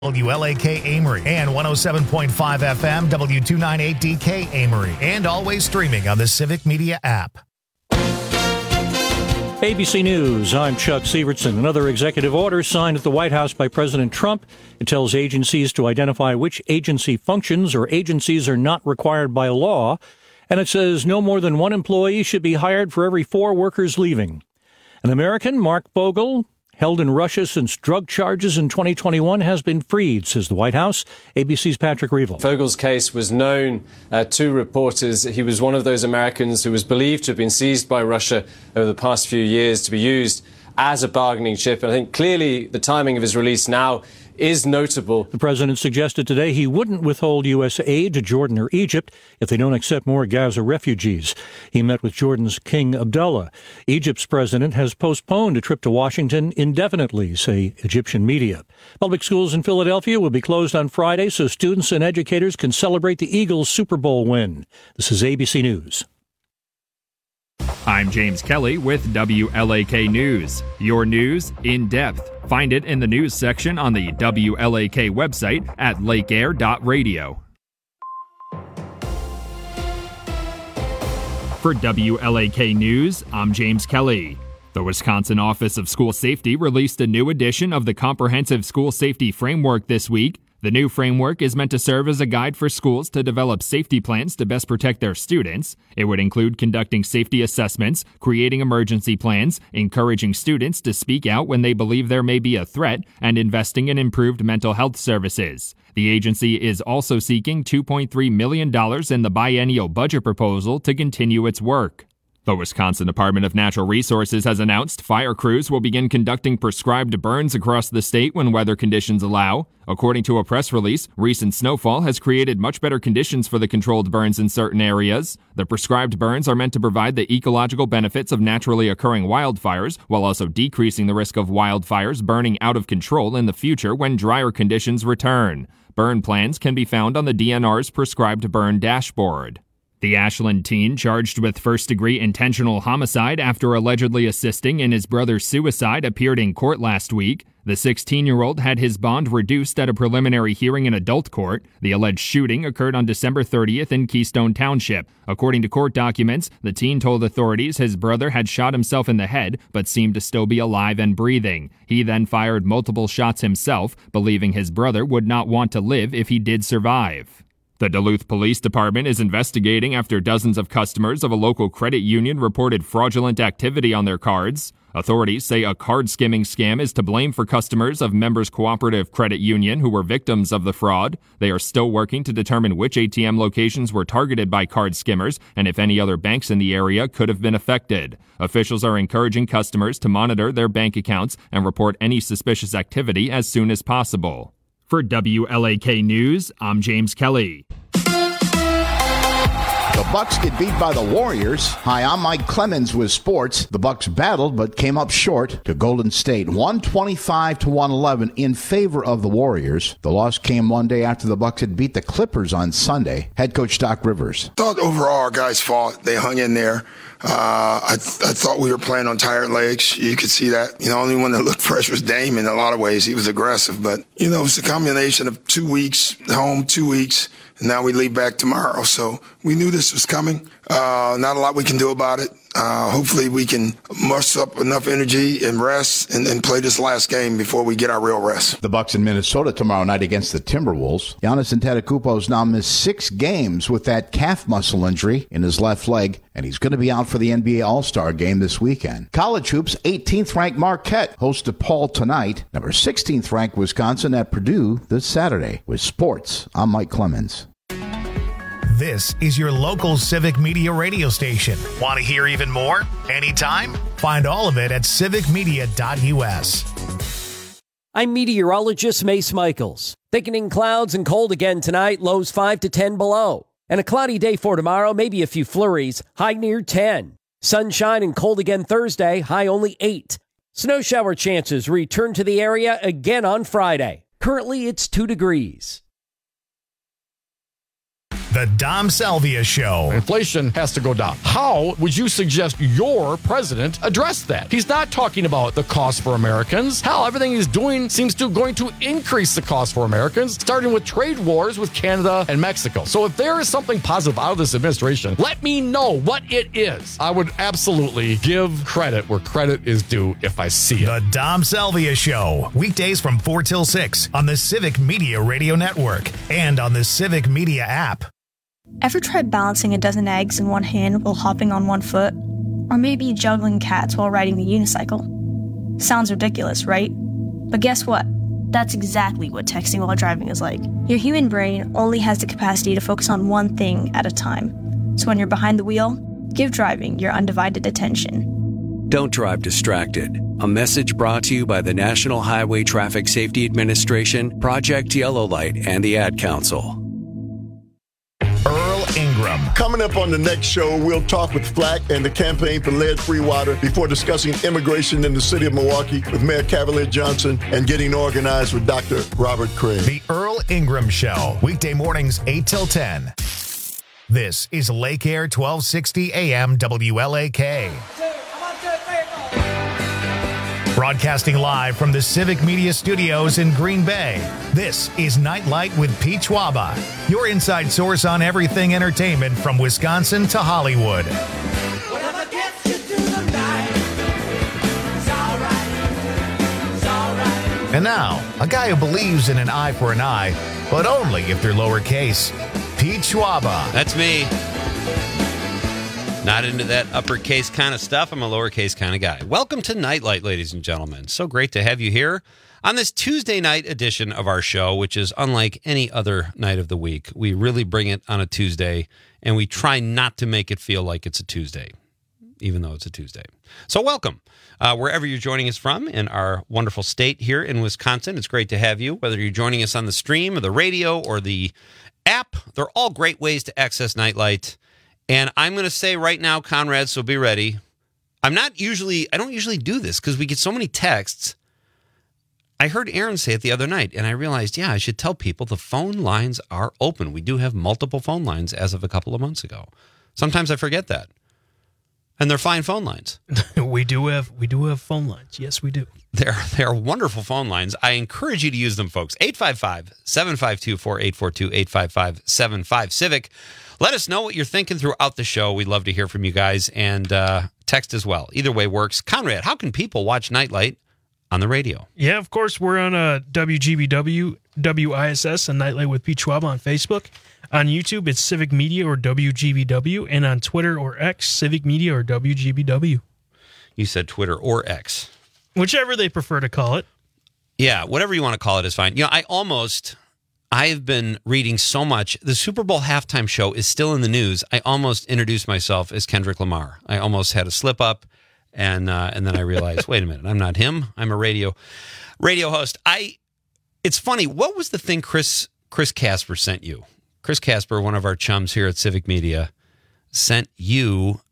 WLAK Amory and 107.5 FM W298DK Amory, and always streaming on the Civic Media app. ABC News, I'm Chuck Sievertson. Another executive order signed at the White House by President Trump. It tells agencies to identify which agency functions or agencies are not required by law. And it says no more than one employee should be hired for every 4 workers leaving. An American, Mark Bogle, held in Russia since drug charges in 2021, has been freed, says the White House. ABC's Patrick Reevell. Vogle's case was known to reporters. He was one of those Americans who was believed to have been seized by Russia over the past few years to be used as a bargaining chip. And I think clearly the timing of his release now is notable. The president suggested today he wouldn't withhold U.S. aid to Jordan or Egypt if they don't accept more Gaza refugees. He met with Jordan's King Abdullah. Egypt's president has postponed a trip to Washington indefinitely, say Egyptian media. Public schools in Philadelphia will be closed on Friday so students and educators can celebrate the Eagles' Super Bowl win. This is ABC News. I'm James Kelly with WLAK News. Your news in depth. Find it in the news section on the WLAK website at lakeair.radio. For WLAK News, I'm James Kelly. The Wisconsin Office of School Safety released a new edition of the Comprehensive School Safety Framework this week. The new framework is meant to serve as a guide for schools to develop safety plans to best protect their students. It would include conducting safety assessments, creating emergency plans, encouraging students to speak out when they believe there may be a threat, and investing in improved mental health services. The agency is also seeking $2.3 million in the biennial budget proposal to continue its work. The Wisconsin Department of Natural Resources has announced fire crews will begin conducting prescribed burns across the state when weather conditions allow. According to a press release, recent snowfall has created much better conditions for the controlled burns in certain areas. The prescribed burns are meant to provide the ecological benefits of naturally occurring wildfires, while also decreasing the risk of wildfires burning out of control in the future when drier conditions return. Burn plans can be found on the DNR's prescribed burn dashboard. The Ashland teen charged with first-degree intentional homicide after allegedly assisting in his brother's suicide appeared in court last week. The 16-year-old had his bond reduced at a preliminary hearing in adult court. The alleged shooting occurred on December 30th in Keystone Township. According to court documents, the teen told authorities his brother had shot himself in the head but seemed to still be alive and breathing. He then fired multiple shots himself, believing his brother would not want to live if he did survive. The Duluth Police Department is investigating after dozens of customers of a local credit union reported fraudulent activity on their cards. Authorities say a card skimming scam is to blame for customers of Members Cooperative Credit Union who were victims of the fraud. They are still working to determine which ATM locations were targeted by card skimmers and if any other banks in the area could have been affected. Officials are encouraging customers to monitor their bank accounts and report any suspicious activity as soon as possible. For WLAK News, I'm James Kelly. The Bucks get beat by the Warriors. Hi, I'm Mike Clemens with sports. The Bucks battled but came up short to Golden State, 125-111 in favor of the Warriors. The loss came one day after the Bucks had beat the Clippers on Sunday. Head coach Doc Rivers. I thought overall our guys fought. They hung in there. I thought we were playing on tired legs. You could see that. The only one that looked fresh was Dame in a lot of ways. He was aggressive. But, it's a combination of 2 weeks home, 2 weeks, and now we leave back tomorrow. So we knew this was coming. Not a lot we can do about it. Hopefully we can muster up enough energy and rest and play this last game before we get our real rest. The Bucks in Minnesota tomorrow night against the Timberwolves. Giannis Antetokounmpo has now missed 6 games with that calf muscle injury in his left leg, and he's going to be out for the NBA All-Star game this weekend. College hoops, 18th-ranked Marquette hosts DePaul tonight. Number 16th-ranked Wisconsin at Purdue this Saturday. With sports, I'm Mike Clemens. This is your local Civic Media radio station. Want to hear even more? Anytime? Find all of it at civicmedia.us. I'm meteorologist Mace Michaels. Thickening clouds and cold again tonight, lows 5 to 10 below. And a cloudy day for tomorrow, maybe a few flurries, high near 10. Sunshine and cold again Thursday, high only 8. Snow shower chances return to the area again on Friday. Currently, it's 2 degrees. The Dom Salvia Show. Inflation has to go down. How would you suggest your president address that? He's not talking about the cost for Americans. Hell, everything he's doing seems to going to increase the cost for Americans, starting with trade wars with Canada and Mexico. So if there is something positive out of this administration, let me know what it is. I would absolutely give credit where credit is due if I see it. The Dom Salvia Show. Weekdays from 4 till 6 on the Civic Media Radio Network and on the Civic Media app. Ever tried balancing a dozen eggs in one hand while hopping on one foot? Or maybe juggling cats while riding the unicycle? Sounds ridiculous, right? But guess what? That's exactly what texting while driving is like. Your human brain only has the capacity to focus on one thing at a time. So when you're behind the wheel, give driving your undivided attention. Don't drive distracted. A message brought to you by the National Highway Traffic Safety Administration, Project Yellow Light, and the Ad Council. Earl Ingram. Coming up on the next show, we'll talk with Flack and the Campaign for Lead-Free Water before discussing immigration in the city of Milwaukee with Mayor Cavalier Johnson and getting organized with Dr. Robert Craig. The Earl Ingram Show. Weekday mornings 8 till 10. This is Lake Air 1260 AM WLAK. Broadcasting live from the Civic Media Studios in Green Bay, this is Nightlight with Pete Schwaba, your inside source on everything entertainment from Wisconsin to Hollywood. Whatever gets you through the night, it's all right. And now, a guy who believes in an eye for an eye, but only if they're lowercase, Pete Schwaba. That's me. Not into that uppercase kind of stuff. I'm a lowercase kind of guy. Welcome to Nightlight, ladies and gentlemen. So great to have you here on this Tuesday night edition of our show, which is unlike any other night of the week. We really bring it on a Tuesday, and we try not to make it feel like it's a Tuesday, even though it's a Tuesday. So welcome. Wherever you're joining us from in our wonderful state here in Wisconsin, it's great to have you. Whether you're joining us on the stream or the radio or the app, they're all great ways to access Nightlight. And I'm going to say right now, Conrad, so be ready. I don't usually do this because we get so many texts. I heard Aaron say it the other night, and I realized, I should tell people the phone lines are open. We do have multiple phone lines as of a couple of months ago. Sometimes I forget that. And they're fine phone lines. We do have phone lines. Yes, we do. They're wonderful phone lines. I encourage you to use them, folks. 855-752-4842, 855-75-CIVIC. Let us know what you're thinking throughout the show. We'd love to hear from you guys, and text as well. Either way works. Conrad, how can people watch Nightlight on the radio? Yeah, of course, we're on WGBW, WISS, and Nightlight with Pete Schwab on Facebook. On YouTube, it's Civic Media or WGBW, and on Twitter or X, Civic Media or WGBW. You said Twitter or X. Whichever they prefer to call it. Yeah, whatever you want to call it is fine. I've been reading so much. The Super Bowl halftime show is still in the news. I almost introduced myself as Kendrick Lamar. I almost had a slip up, and then I realized, wait a minute, I'm not him. I'm a radio host. It's funny. What was the thing Chris Casper sent you? Chris Casper, one of our chums here at Civic Media, sent you.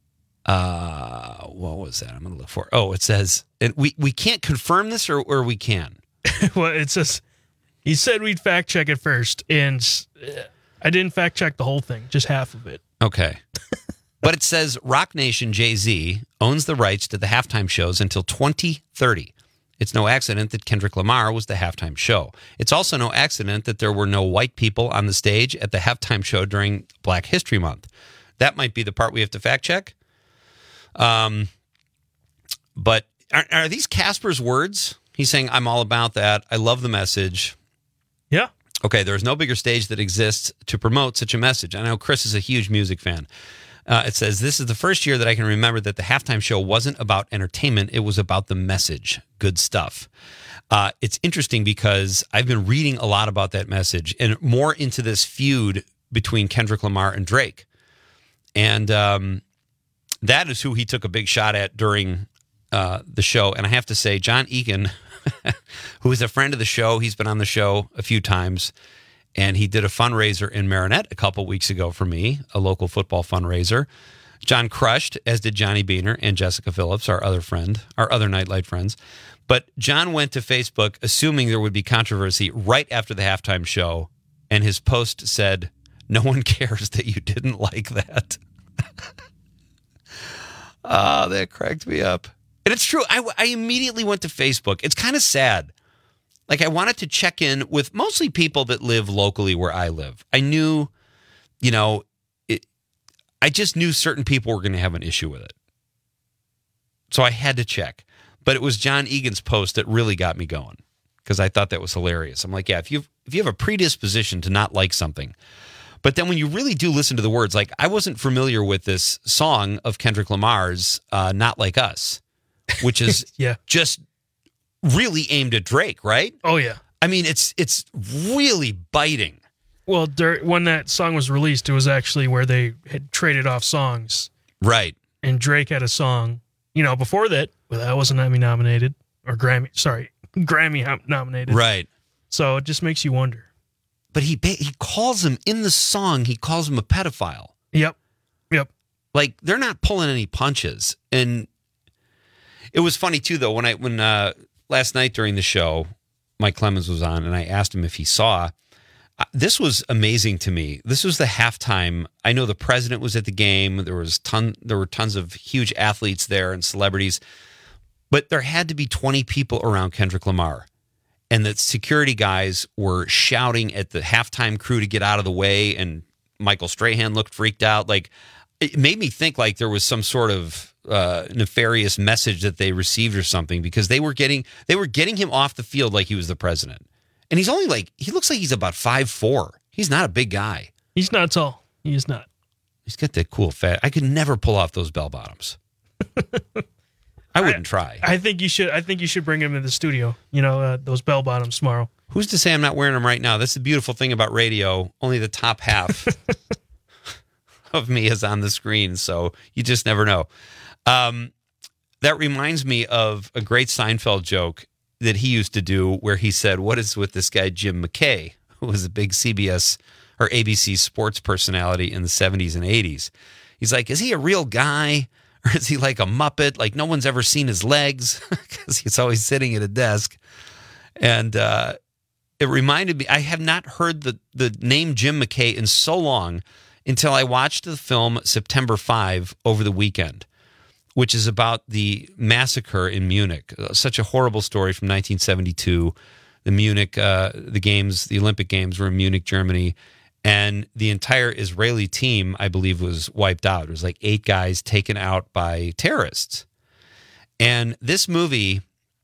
What was that? I'm going to look for. Oh, it says we can't confirm this, or we can. Well, it says. He said we'd fact check it first, and I didn't fact check the whole thing, just half of it. Okay. But it says Rock Nation Jay-Z owns the rights to the halftime shows until 2030. It's no accident that Kendrick Lamar was the halftime show. It's also no accident that there were no white people on the stage at the halftime show during Black History Month. That might be the part we have to fact check. But are these Casper's words? He's saying, I'm all about that. I love the message. Yeah. Okay, there's no bigger stage that exists to promote such a message. I know Chris is a huge music fan. It says, this is the first year that I can remember that the halftime show wasn't about entertainment. It was about the message. Good stuff. It's interesting because I've been reading a lot about that message and more into this feud between Kendrick Lamar and Drake. And that is who he took a big shot at during the show. And I have to say, John Egan, who is a friend of the show, he's been on the show a few times, and he did a fundraiser in Marinette a couple weeks ago for me, a local football fundraiser. John crushed, as did Johnny Beaner and Jessica Phillips, our other Nightlight friends. But John went to Facebook assuming there would be controversy right after the halftime show, and his post said, No one cares that you didn't like that. Oh, that cracked me up. And it's true. I immediately went to Facebook. It's kind of sad. Like, I wanted to check in with mostly people that live locally where I live. I knew, I just knew certain people were going to have an issue with it. So I had to check. But it was John Egan's post that really got me going, because I thought that was hilarious. I'm like, yeah, if you have a predisposition to not like something, but then when you really do listen to the words, like, I wasn't familiar with this song of Kendrick Lamar's Not Like Us, which is just really aimed at Drake, right? Oh, yeah. I mean, it's really biting. Well, when that song was released, it was actually where they had traded off songs. Right. And Drake had a song, before that, well, that wasn't Emmy nominated, or Grammy nominated. Right. So it just makes you wonder. But he calls him, in the song, he calls him a pedophile. Yep. Like, they're not pulling any punches. And it was funny, too, though, when last night during the show, Mike Clemens was on, and I asked him if he saw. This was amazing to me. This was the halftime. I know the president was at the game. There were tons of huge athletes there and celebrities, but there had to be 20 people around Kendrick Lamar, and the security guys were shouting at the halftime crew to get out of the way. And Michael Strahan looked freaked out. Like, it made me think like there was some sort of nefarious message that they received or something, because they were getting him off the field like he was the president. And he's only he looks like he's about 5'4". He's not a big guy. He's not tall. He is not. He's got that cool fat. I could never pull off those bell bottoms. I wouldn't try. I think you should bring him in the studio. Those bell bottoms tomorrow. Who's to say I'm not wearing them right now? That's the beautiful thing about radio. Only the top half of me is on the screen, so you just never know. That reminds me of a great Seinfeld joke that he used to do, where he said, what is with this guy Jim McKay, who was a big CBS or ABC sports personality in the 70s and 80s? He's like, is he a real guy, or is he like a Muppet? Like, no one's ever seen his legs, because he's always sitting at a desk. And it reminded me, I have not heard the name Jim McKay in so long, until I watched the film September 5 over the weekend, which is about the massacre in Munich. Such a horrible story from 1972. The Olympic Games were in Munich, Germany, and the entire Israeli team, I believe, was wiped out. It was like 8 guys taken out by terrorists. And this movie,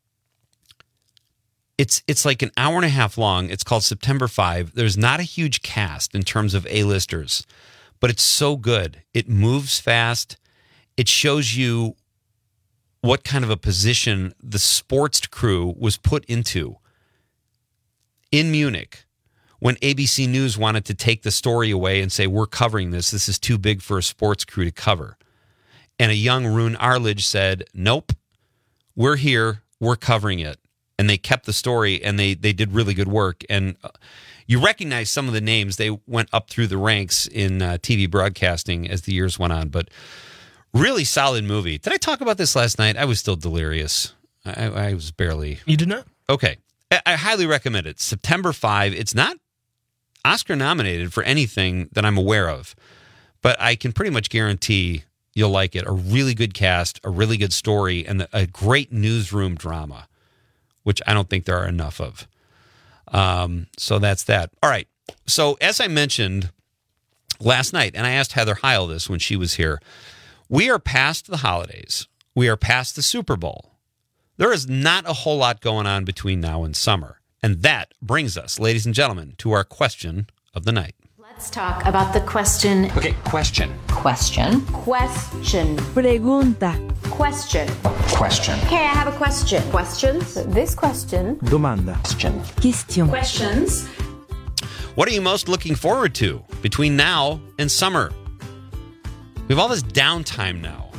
it's like an hour and a half long. It's called September 5. There's not a huge cast in terms of A-listers, but it's so good. It moves fast. It shows you what kind of a position the sports crew was put into in Munich when ABC News wanted to take the story away and say, we're covering this. This is too big for a sports crew to cover. And a young Rune Arledge said, nope, we're here. We're covering it. And they kept the story, and they did really good work. And you recognize some of the names. They went up through the ranks in TV broadcasting as the years went on. But really solid movie. Did I talk about this last night? I was still delirious. I was barely. You did not? Okay. I highly recommend it. September 5. It's not Oscar nominated for anything that I'm aware of, but I can pretty much guarantee you'll like it. A really good cast, a really good story, and a great newsroom drama, which I don't think there are enough of. So that's that. All right. So as I mentioned last night, and I asked Heather Heil this when she was here, we are past the holidays. We are past the Super Bowl. There is not a whole lot going on between now and summer. And that brings us, ladies and gentlemen, to our question of the night. Let's talk about the question. Okay, question. Question. Pregunta. Question. Question. Okay, I have a question. Questions? This question. Domanda. Question. Questions. What are you most looking forward to between now and summer? We have all this downtime now.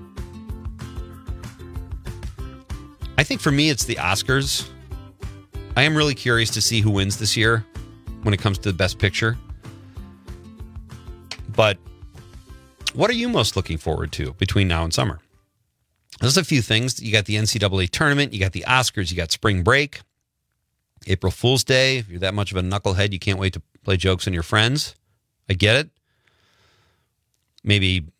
I think for me, it's the Oscars. I am really curious to see who wins this year when it comes to the Best Picture. But what are you most looking forward to between now and summer? There's a few things. You got the NCAA tournament. You got the Oscars. You got spring break. April Fool's Day. If you're that much of a knucklehead, you can't wait to play jokes on your friends. I get it. Maybe,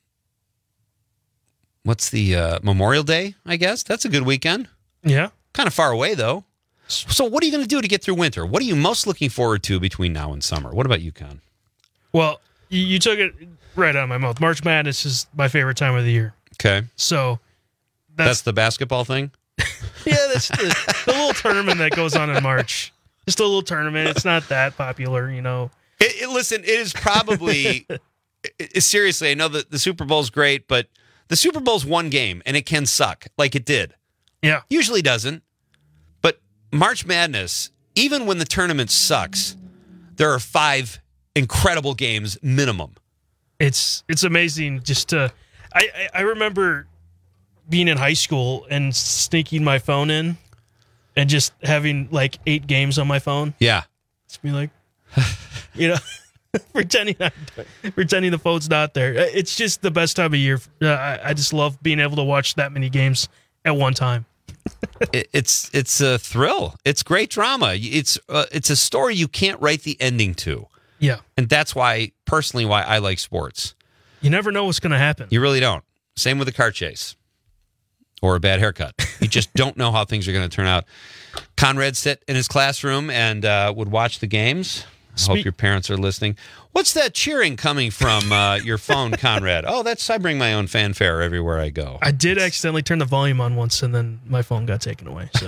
what's the Memorial Day, I guess? That's a good weekend. Yeah. Kind of far away, though. So what are you going to do to get through winter? What are you most looking forward to between now and summer? What about you, Con? Well, you took it right out of my mouth. March Madness is my favorite time of the year. Okay. So that's the basketball thing? Yeah, that's the little tournament that goes on in March. Just a little tournament. It's not that popular, you know. Listen, it is probably... seriously, I know that the Super Bowl's great, but the Super Bowl's one game, and it can suck, like it did. Yeah. Usually doesn't. But March Madness, even when the tournament sucks, there are 5 incredible games minimum. It's amazing just to... I remember being in high school and sneaking my phone in and just having like 8 games on my phone. Yeah. Just be like, you know... pretending the phone's not there. It's just the best time of year. I just love being able to watch that many games at one time. It's a thrill. It's great drama. It's a story you can't write the ending to. Yeah, and that's why I like sports. You never know what's going to happen. You really don't. Same with a car chase or a bad haircut. You just don't know how things are going to turn out. Conrad sat in his classroom and would watch the games. I hope your parents are listening. What's that cheering coming from your phone, Conrad? Oh, I bring my own fanfare everywhere I go. I did accidentally turn the volume on once, and then my phone got taken away. So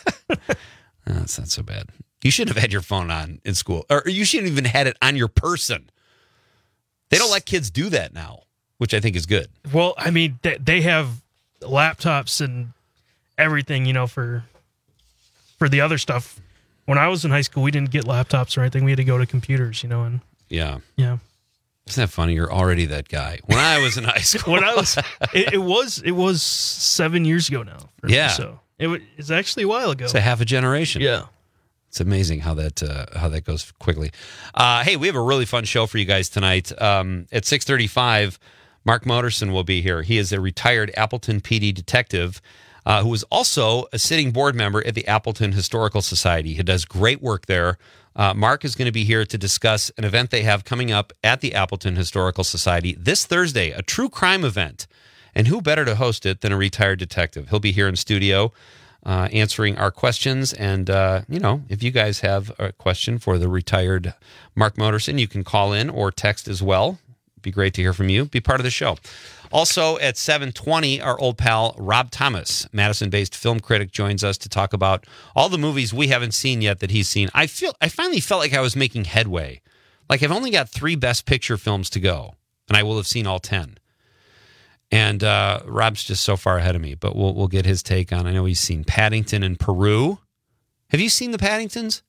that's not so bad. You shouldn't have had your phone on in school, or you shouldn't even had it on your person. They don't let kids do that now, which I think is good. Well, I mean, they have laptops and everything, you know, for the other stuff. When I was in high school, we didn't get laptops or anything. We had to go to computers, you know. And yeah. Isn't that funny? You're already that guy. When I was in high school, it was 7 years ago now. Yeah. So it's actually a while ago. It's a half a generation. Yeah. It's amazing how that goes quickly. Hey, we have a really fun show for you guys tonight. At 6:35, Mark Motorson will be here. He is a retired Appleton PD detective. Who is also a sitting board member at the Appleton Historical Society. He does great work there. Mark is going to be here to discuss an event they have coming up at the Appleton Historical Society this Thursday, a true crime event. And who better to host it than a retired detective? He'll be here in studio answering our questions. And, if you guys have a question for the retired Mark Motorson, you can call in or text as well. It'd be great to hear from you. Be part of the show. Also at 7:20, our old pal Rob Thomas, Madison-based film critic, joins us to talk about all the movies we haven't seen yet that he's seen. I finally felt like I was making headway. Like I've only got 3 Best Picture films to go, and I will have seen all 10. And Rob's just so far ahead of me, but we'll get his take on. I know he's seen Paddington and Peru. Have you seen the Paddingtons?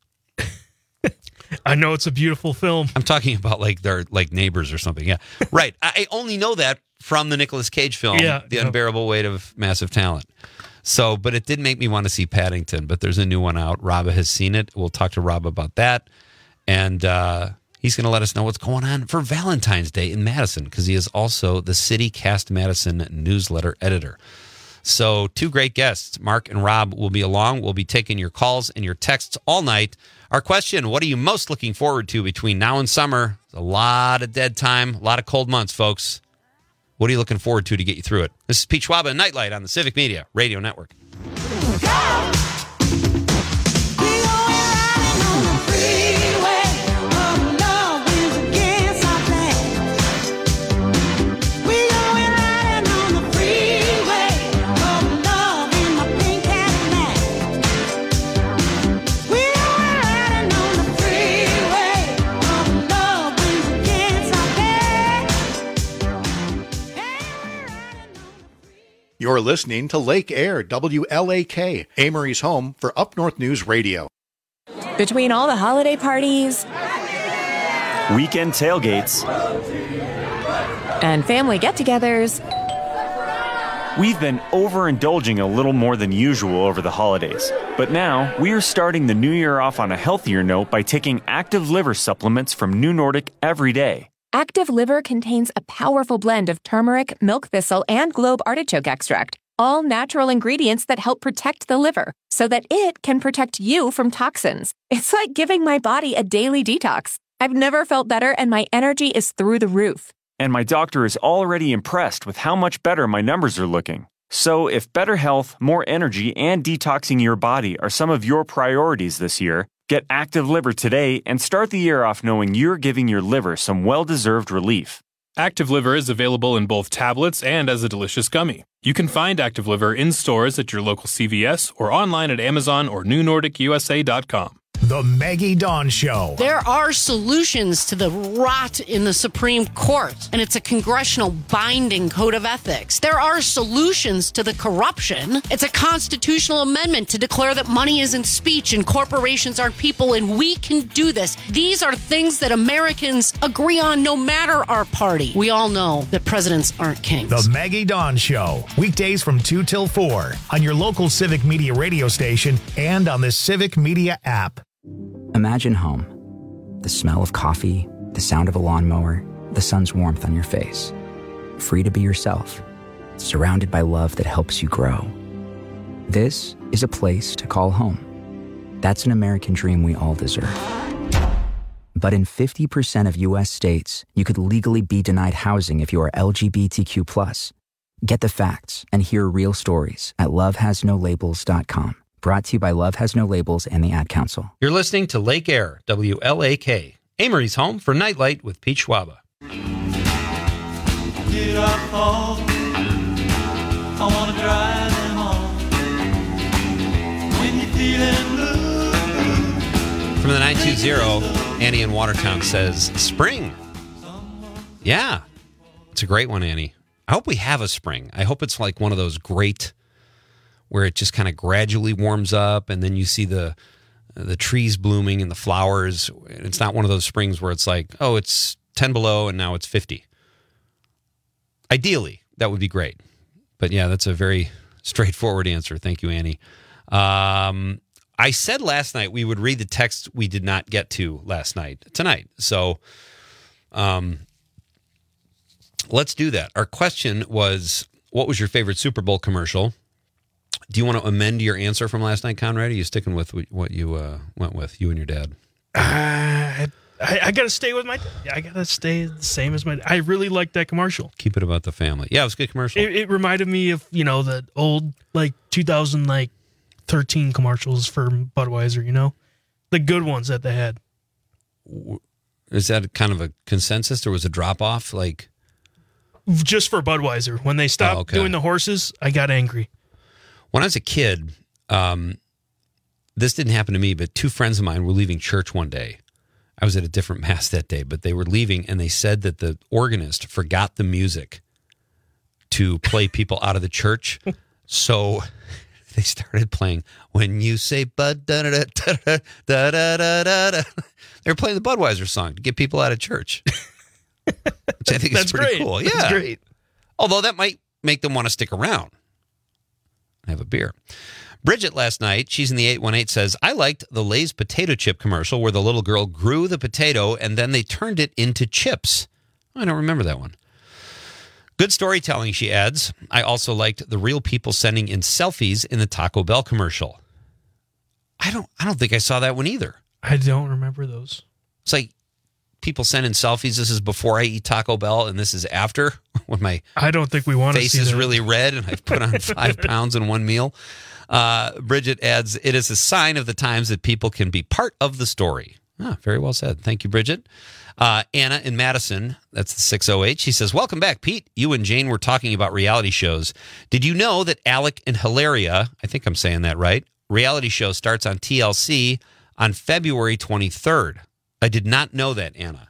I know it's a beautiful film. I'm talking about like they're like neighbors or something. Yeah, right. I only know that from the Nicolas Cage film, The Unbearable Weight of Massive Talent. So, but it did make me want to see Paddington, but there's a new one out. Rob has seen it. We'll talk to Rob about that. And he's going to let us know what's going on for Valentine's Day in Madison, because he is also the City Cast Madison newsletter editor. So 2 great guests, Mark and Rob, will be along. We'll be taking your calls and your texts all night. Our question, what are you most looking forward to between now and summer? A lot of dead time, a lot of cold months, folks. What are you looking forward to get you through it? This is Pete Schwab and Nightlight on the Civic Media Radio Network. You're listening to Lake Air, WLAK, Amory's home for Up North News Radio. Between all the holiday parties, weekend tailgates, and family get-togethers, we've been overindulging a little more than usual over the holidays. But now, we are starting the new year off on a healthier note by taking Active Liver supplements from New Nordic every day. Active Liver contains a powerful blend of turmeric, milk thistle, and globe artichoke extract, all natural ingredients that help protect the liver so that it can protect you from toxins. It's like giving my body a daily detox. I've never felt better, and my energy is through the roof. And my doctor is already impressed with how much better my numbers are looking. So if better health, more energy, and detoxing your body are some of your priorities this year, get Active Liver today and start the year off knowing you're giving your liver some well-deserved relief. Active Liver is available in both tablets and as a delicious gummy. You can find Active Liver in stores at your local CVS or online at Amazon or NewNordicUSA.com. The Maggie Dawn Show. There are solutions to the rot in the Supreme Court, and it's a congressional binding code of ethics. There are solutions to the corruption. It's a constitutional amendment to declare that money isn't speech and corporations aren't people, and we can do this. These are things that Americans agree on no matter our party. We all know that presidents aren't kings. The Maggie Dawn Show. Weekdays from 2 till 4 on your local Civic Media radio station and on the Civic Media app. Imagine home. The smell of coffee, the sound of a lawnmower, the sun's warmth on your face. Free to be yourself, surrounded by love that helps you grow. This is a place to call home. That's an American dream we all deserve. But in 50% of U.S. states, you could legally be denied housing if you are LGBTQ+. Get the facts and hear real stories at lovehasnolabels.com. Brought to you by Love Has No Labels and the Ad Council. You're listening to Lake Air, WLAK, Amory's home for Nightlight with Pete Schwaba. Get up home. I want to drive them home. When you're feeling blue. From the 920, Annie in Watertown says, spring. Yeah, it's a great one, Annie. I hope we have a spring. I hope it's like one of those great where it just kind of gradually warms up and then you see the trees blooming and the flowers. It's not one of those springs where it's like, oh, it's 10 below and now it's 50. Ideally, that would be great. But yeah, that's a very straightforward answer. Thank you, Annie. I said last night we would read the text we did not get to tonight. So let's do that. Our question was, what was your favorite Super Bowl commercial? Do you want to amend your answer from last night, Conrad? Or are you sticking with what you went with, you and your dad? I got to stay with I got to stay the same as I really liked that commercial. Keep it about the family. Yeah, it was a good commercial. It reminded me of, the old, 2013 commercials for Budweiser, the good ones that they had. Is that kind of a consensus or was a drop-off? Just for Budweiser. When they stopped doing the horses, I got angry. When I was a kid, this didn't happen to me, but two friends of mine were leaving church one day. I was at a different mass that day, but they were leaving, and they said that the organist forgot the music to play people out of the church. So they started playing, when you say Bud, da da da da da da da da. They were playing the Budweiser song to get people out of church, which I think is pretty cool. Yeah, that's great. Although that might make them want to stick around. Have a beer. Bridget last night, she's in the 818, says, I liked the Lay's potato chip commercial where the little girl grew the potato and then they turned it into chips. I don't remember that one. Good storytelling, she adds. I also liked the real people sending in selfies in the Taco Bell commercial. I don't think I saw that one either. I don't remember those. It's like people send in selfies. This is before I eat Taco Bell, and this is after when my I don't think we want face to see is that. really red and I've put on 5 pounds in one meal. Bridget adds, it is a sign of the times that people can be part of the story. Very well said. Thank you, Bridget. Anna in Madison, that's the 608. She says, welcome back, Pete. You and Jane were talking about reality shows. Did you know that Alec and Hilaria, I think I'm saying that right, reality show starts on TLC on February 23rd? I did not know that, Anna.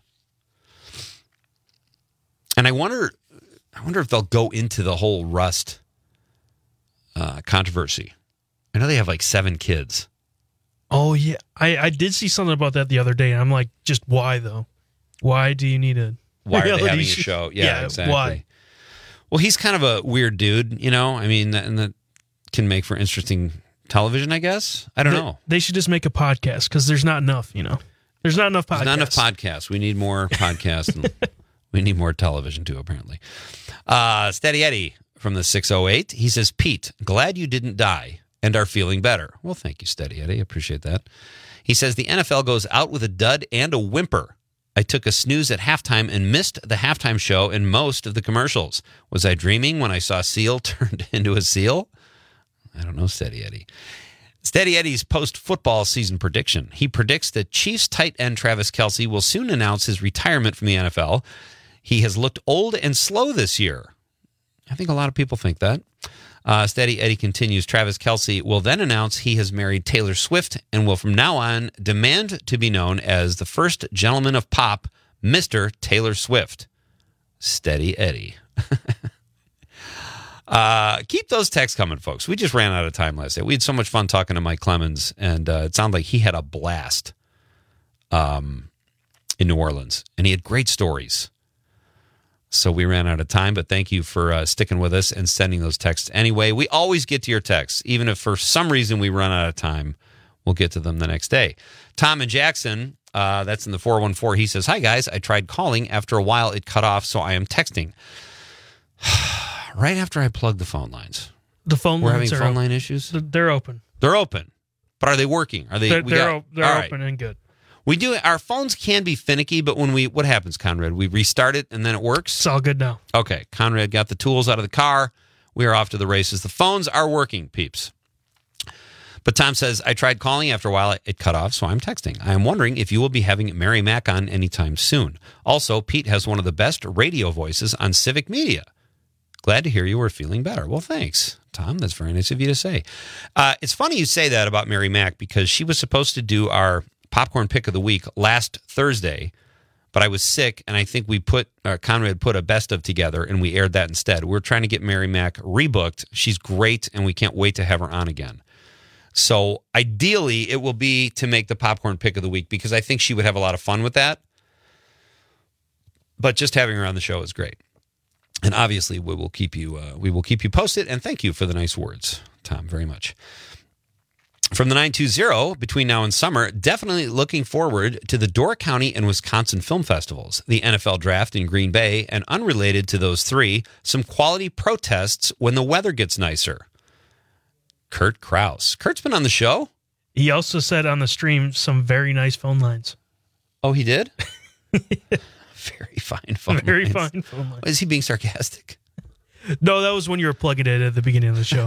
And I wonder if they'll go into the whole Rust controversy. I know they have 7 kids. Oh, yeah. I did see something about that the other day, and I'm like, just why, though? Why do you need a Why are they reality having a show? Yeah, exactly. Why? Well, he's kind of a weird dude, I mean, and that can make for interesting television, I guess. I don't know. They should just make a podcast because there's not enough, There's not enough podcasts. There's not enough podcasts. We need more podcasts. And we need more television, too, apparently. Steady Eddie from the 608. He says, Pete, glad you didn't die and are feeling better. Well, thank you, Steady Eddie. Appreciate that. He says, the NFL goes out with a dud and a whimper. I took a snooze at halftime and missed the halftime show and most of the commercials. Was I dreaming when I saw Seal turned into a seal? I don't know, Steady Eddie. Steady Eddie's post-football season prediction. He predicts that Chiefs tight end Travis Kelce will soon announce his retirement from the NFL. He has looked old and slow this year. I think a lot of people think that. Steady Eddie continues, Travis Kelce will then announce he has married Taylor Swift and will from now on demand to be known as the first gentleman of pop, Mr. Taylor Swift. Steady Eddie. Keep those texts coming, folks. We just ran out of time last night. We had so much fun talking to Mike Clemens, and it sounded like he had a blast in New Orleans, and he had great stories. So we ran out of time, but thank you for sticking with us and sending those texts anyway. We always get to your texts. Even if for some reason we run out of time, we'll get to them the next day. Tom and Jackson, that's in the 414. He says, hi, guys. I tried calling. After a while, it cut off, so I am texting. Right after I plugged the phone lines. The phone We're lines having are phone line issues? They're open. They're open. But are they working? Are they? They're all right. open and good. We do. Our phones can be finicky, but what happens, Conrad? We restart it and then it works? It's all good now. Okay. Conrad got the tools out of the car. We are off to the races. The phones are working, peeps. But Tom says, I tried calling. After a while, it cut off, so I'm texting. I am wondering if you will be having Mary Mack on anytime soon. Also, Pete has one of the best radio voices on Civic Media. Glad to hear you are feeling better. Well, thanks, Tom. That's very nice of you to say. It's funny you say that about Mary Mack because she was supposed to do our Popcorn Pick of the Week last Thursday, but I was sick, and I think Conrad put a best of together, and we aired that instead. We're trying to get Mary Mack rebooked. She's great, and we can't wait to have her on again. So ideally, it will be to make the Popcorn Pick of the Week because I think she would have a lot of fun with that. But just having her on the show is great. And obviously, we will keep you posted, and thank you for the nice words, Tom, very much. From the 920, between now and summer, definitely looking forward to the Door County and Wisconsin Film Festivals, the NFL Draft in Green Bay, and unrelated to those three, some quality protests when the weather gets nicer. Kurt Kraus. Kurt's been on the show. He also said on the stream some very nice phone lines. Oh, he did? Very fine phone lines. Very fine phone lines. Is he being sarcastic? No, that was when you were plugging it at the beginning of the show.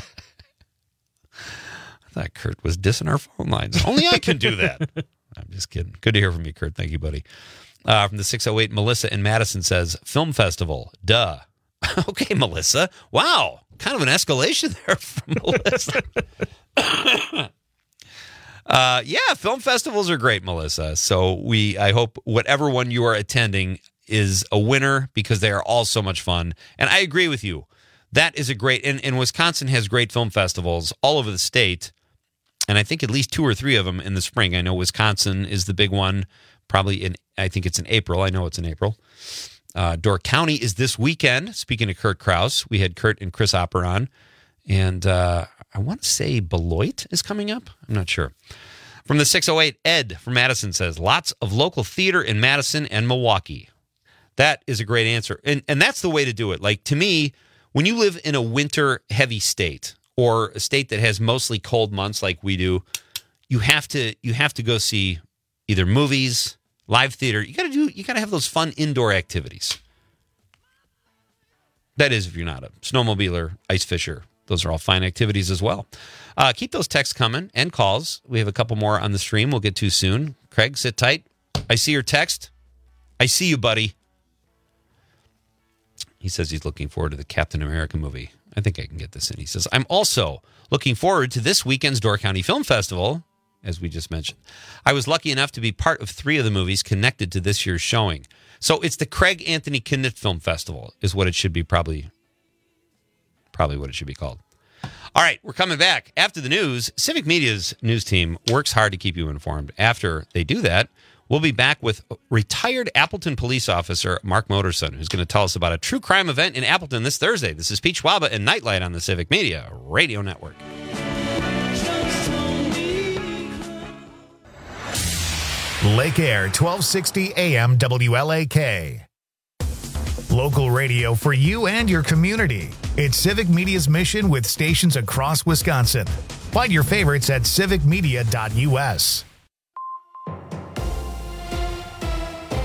I thought Kurt was dissing our phone lines. Only I can do that. I'm just kidding. Good to hear from you, Kurt. Thank you, buddy. From the 608, Melissa in Madison says, Film Festival. Duh. Okay, Melissa. Wow. Kind of an escalation there from Melissa. Yeah, film festivals are great, Melissa. So I hope whatever one you are attending is a winner because they are all so much fun. And I agree with you. That is a great, and Wisconsin has great film festivals all over the state. And I think at least 2 or 3 of them in the spring. I know Wisconsin is the big one, probably I think it's in April. I know it's in April. Door County is this weekend. Speaking of Kurt Kraus, we had Kurt and Chris Opper on. And I want to say Beloit is coming up. I'm not sure. From the 608, Ed from Madison says, lots of local theater in Madison and Milwaukee. That is a great answer. And that's the way to do it. Like, to me, when you live in a winter-heavy state or a state that has mostly cold months like we do, you have to go see either movies, live theater. You got to have those fun indoor activities. That is, if you're not a snowmobiler, ice fisher. Those are all fine activities as well. Keep those texts coming and calls. We have a couple more on the stream we'll get to soon. Craig, sit tight. I see your text. I see you, buddy. He says he's looking forward to the Captain America movie. I think I can get this in. He says, I'm also looking forward to this weekend's Door County Film Festival, as we just mentioned. I was lucky enough to be part of 3 of the movies connected to this year's showing. So it's the Craig Anthony Knitt Film Festival is what it should be, probably what it should be called. All right, we're coming back. After the news, Civic Media's news team works hard to keep you informed. After they do that, we'll be back with retired Appleton police officer Mark Moderson, who's going to tell us about a true crime event in Appleton this Thursday. This is Pete Schwaba and Nightlight on the Civic Media Radio Network. Lake Air, 1260 AM WLAK. Local radio for you and your community. It's Civic Media's mission with stations across Wisconsin. Find your favorites at civicmedia.us.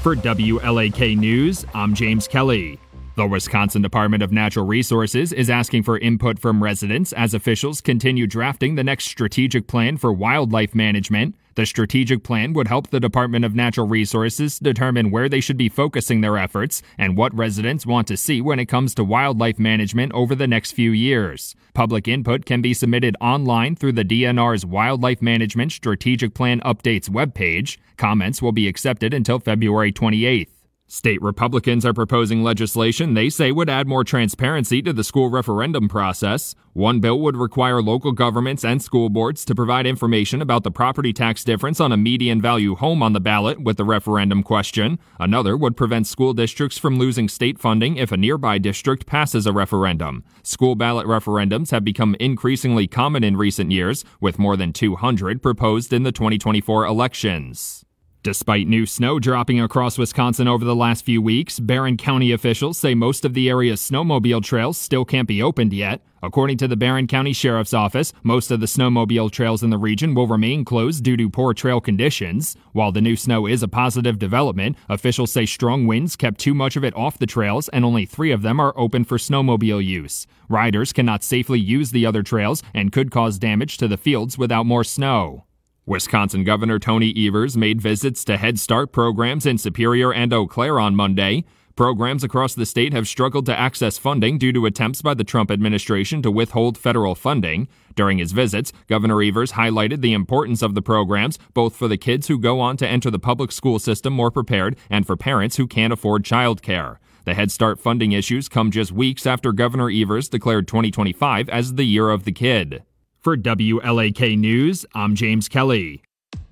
For WLAK News, I'm James Kelly. The Wisconsin Department of Natural Resources is asking for input from residents as officials continue drafting the next strategic plan for wildlife management. The strategic plan would help the Department of Natural Resources determine where they should be focusing their efforts and what residents want to see when it comes to wildlife management over the next few years. Public input can be submitted online through the DNR's Wildlife Management Strategic Plan Updates webpage. Comments will be accepted until February 28th. State Republicans are proposing legislation they say would add more transparency to the school referendum process. One bill would require local governments and school boards to provide information about the property tax difference on a median value home on the ballot with the referendum question. Another would prevent school districts from losing state funding if a nearby district passes a referendum. School ballot referendums have become increasingly common in recent years, with more than 200 proposed in the 2024 elections. Despite new snow dropping across Wisconsin over the last few weeks, Barron County officials say most of the area's snowmobile trails still can't be opened yet. According to the Barron County Sheriff's Office, most of the snowmobile trails in the region will remain closed due to poor trail conditions. While the new snow is a positive development, officials say strong winds kept too much of it off the trails and only 3 of them are open for snowmobile use. Riders cannot safely use the other trails and could cause damage to the fields without more snow. Wisconsin Governor Tony Evers made visits to Head Start programs in Superior and Eau Claire on Monday. Programs across the state have struggled to access funding due to attempts by the Trump administration to withhold federal funding. During his visits, Governor Evers highlighted the importance of the programs, both for the kids who go on to enter the public school system more prepared and for parents who can't afford childcare. The Head Start funding issues come just weeks after Governor Evers declared 2025 as the Year of the Kid. For WLAK News, I'm James Kelly.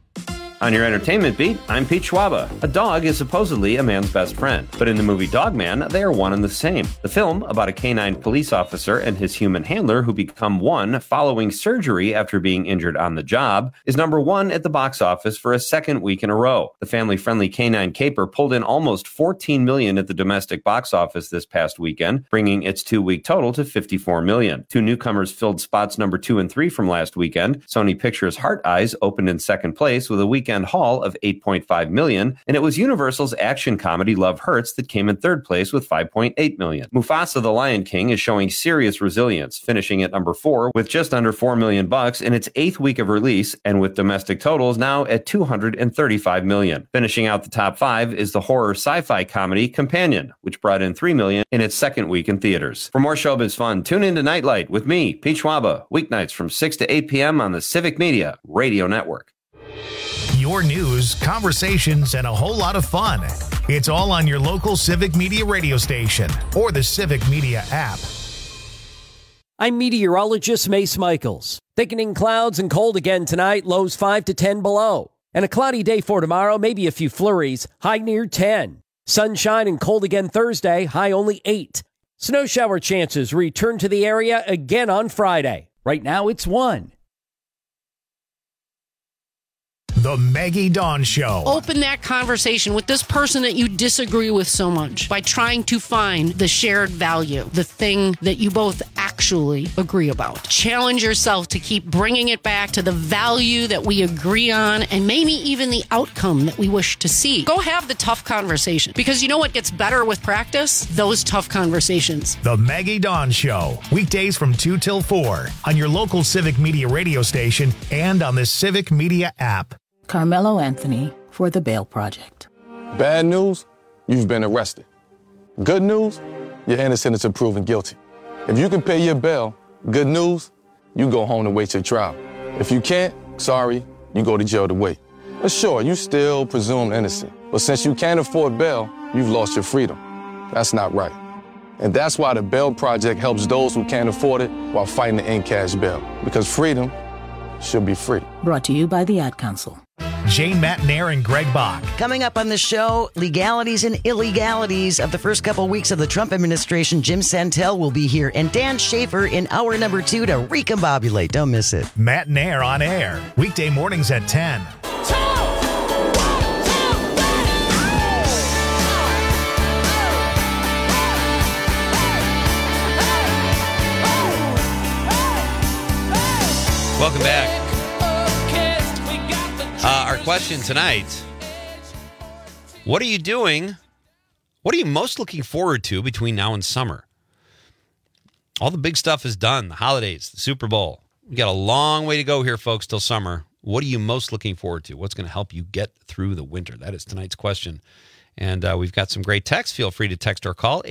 On your entertainment beat, I'm Pete Schwaba. A dog is supposedly a man's best friend, but in the movie Dog Man, they are one and the same. The film, about a canine police officer and his human handler who become one following surgery after being injured on the job, is #1 at the box office for a second week in a row. The family-friendly canine caper pulled in almost $14 million at the domestic box office this past weekend, bringing its 2-week total to $54 million. 2 newcomers filled spots number 2 and 3 from last weekend. Sony Pictures' Heart Eyes opened in second place with a weekend haul of $8.5 million, and it was Universal's action comedy Love Hurts that came in third place with $5.8 million. Mufasa the Lion King is showing serious resilience, finishing at number 4 with just under $4 million in its 8th week of release, and with domestic totals now at $235 million. Finishing out the top 5 is the horror sci-fi comedy Companion, which brought in $3 million in its second week in theaters. For more showbiz fun, tune in to Nightlight with me, Pete Schwaba, weeknights from 6 to 8 p.m. on the Civic Media Radio Network. Your news, conversations, and a whole lot of fun. It's all on your local Civic Media radio station or the Civic Media app. I'm meteorologist Mace Michaels. Thickening clouds and cold again tonight, lows 5 to 10 below. And a cloudy day for tomorrow, maybe a few flurries, high near 10. Sunshine and cold again Thursday, high only 8. Snow shower chances return to the area again on Friday. Right now it's 1. The Maggie Dawn Show. Open that conversation with this person that you disagree with so much by trying to find the shared value, the thing that you both actually agree about. Challenge yourself to keep bringing it back to the value that we agree on and maybe even the outcome that we wish to see. Go have the tough conversation, because you know what gets better with practice? Those tough conversations. The Maggie Dawn Show. Weekdays from 2 till 4 on your local Civic Media radio station and on the Civic Media app. Carmelo Anthony for the Bail Project. Bad news, you've been arrested. Good news, you're innocent until proven guilty. If you can pay your bail, good news, you go home to wait your trial. If you can't, sorry, you go to jail to wait. But sure, you still presumed innocent. But since you can't afford bail, you've lost your freedom. That's not right. And that's why the Bail Project helps those who can't afford it while fighting to end cash bail. Because freedom should be free. Brought to you by the Ad Council. Jane Matnair and Greg Bach. Coming up on the show, legalities and illegalities of the first couple weeks of the Trump administration. Jim Santel will be here, and Dan Schaefer in hour number 2 to recombobulate. Don't miss it. Matnair on air, weekday mornings at 10. Welcome back. Our question tonight What are you doing? What are you most looking forward to between now and summer? All the big stuff is done. The holidays, the Super Bowl. We got a long way to go here, folks, till summer. What are you most looking forward to? What's going to help you get through the winter? That is tonight's question. And we've got some great texts. Feel free to text or call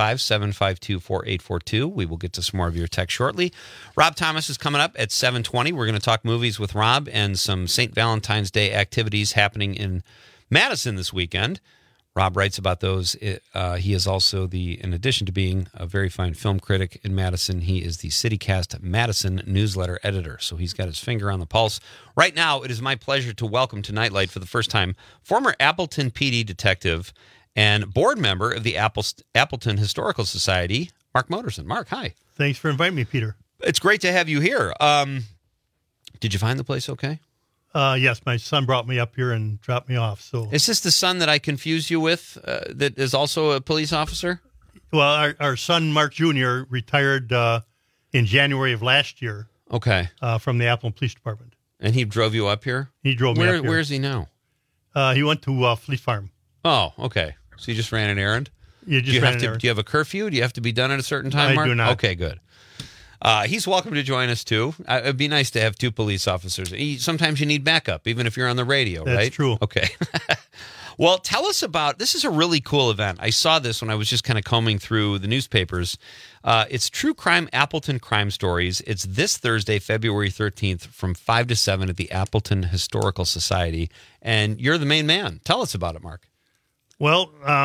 855-752-4842. We will get to some more of your text shortly. Rob Thomas is coming up at 7:20. We're going to talk movies with Rob and some St. Valentine's Day activities happening in Madison this weekend. Rob writes about those. He is also in addition to being a very fine film critic in Madison, he is the CityCast Madison newsletter editor. So he's got his finger on the pulse. Right now, it is my pleasure to welcome to Nightlight for the first time former Appleton PD detective and board member of the Appleton Historical Society, Mark Moderson. Mark, hi. Thanks for inviting me, Peter. It's great to have you here. Did you find the place okay? Yes, my son brought me up here and dropped me off. So, is this the son that I confused you with that is also a police officer? Well, our son, Mark Jr., retired in January of last year. Okay. From the Appleton Police Department. And he drove you up here? He drove me up here. Where is he now? He went to Fleet Farm. Oh, okay. So you just ran an errand? You just ran an errand. Do you have a curfew? Do you have to be done at a certain time, Mark? I do not. Okay, good. He's welcome to join us, too. It'd be nice to have two police officers. Sometimes you need backup, even if you're on the radio, right? That's true. Okay. Well, tell us about, this is a really cool event. I saw this when I was just kind of combing through the newspapers. It's True Crime Appleton Crime Stories. It's this Thursday, February 13th from 5 to 7 at the Appleton Historical Society. And you're the main man. Tell us about it, Mark. Well,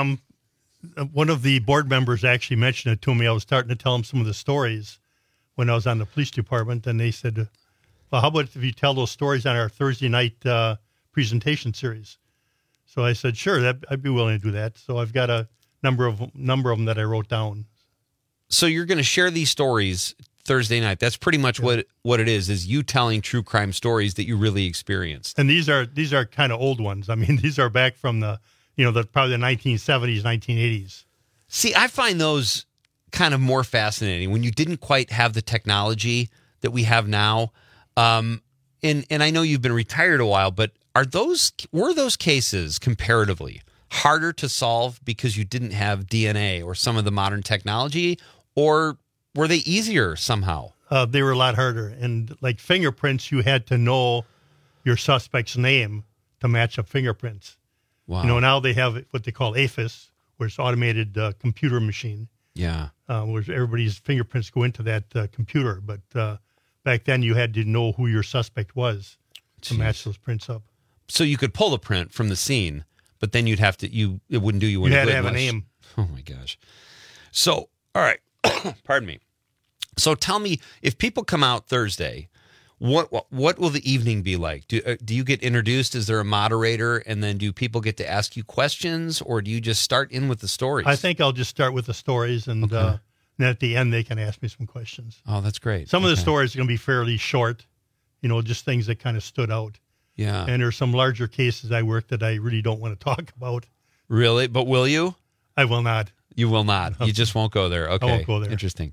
one of the board members actually mentioned it to me. I was starting to tell him some of the stories when I was on the police department, and they said, well, how about if you tell those stories on our Thursday night presentation series? So I said, sure, I'd be willing to do that. So I've got a number of them that I wrote down. So you're going to share these stories Thursday night. That's pretty much what it is you telling true crime stories that you really experienced. And these are kind of old ones. I mean, these are back from probably the 1970s, 1980s. See, I find those kind of more fascinating when you didn't quite have the technology that we have now. And I know you've been retired a while, but were those cases comparatively harder to solve because you didn't have DNA or some of the modern technology, or were they easier somehow? They were a lot harder. And like fingerprints, you had to know your suspect's name to match up fingerprints. Wow. Now they have what they call AFIS, where it's automated computer machine. Yeah. Where everybody's fingerprints go into that computer. But back then you had to know who your suspect was to match those prints up. So you could pull the print from the scene, but then you'd have to, it wouldn't do you any good. You had to have a name. Oh my gosh. So, all right. Pardon me. So tell me, if people come out Thursday, what will the evening be like? Do you get introduced? Is there a moderator? And then do people get to ask you questions, or do you just start in with the stories? I think I'll just start with the stories, and then at the end they can ask me some questions. Oh, that's great. Some of the stories are going to be fairly short, just things that kind of stood out. Yeah. And there's some larger cases I worked that I really don't want to talk about. Really? But will you? I will not. You will not. You just won't go there. Okay. I won't go there. Interesting.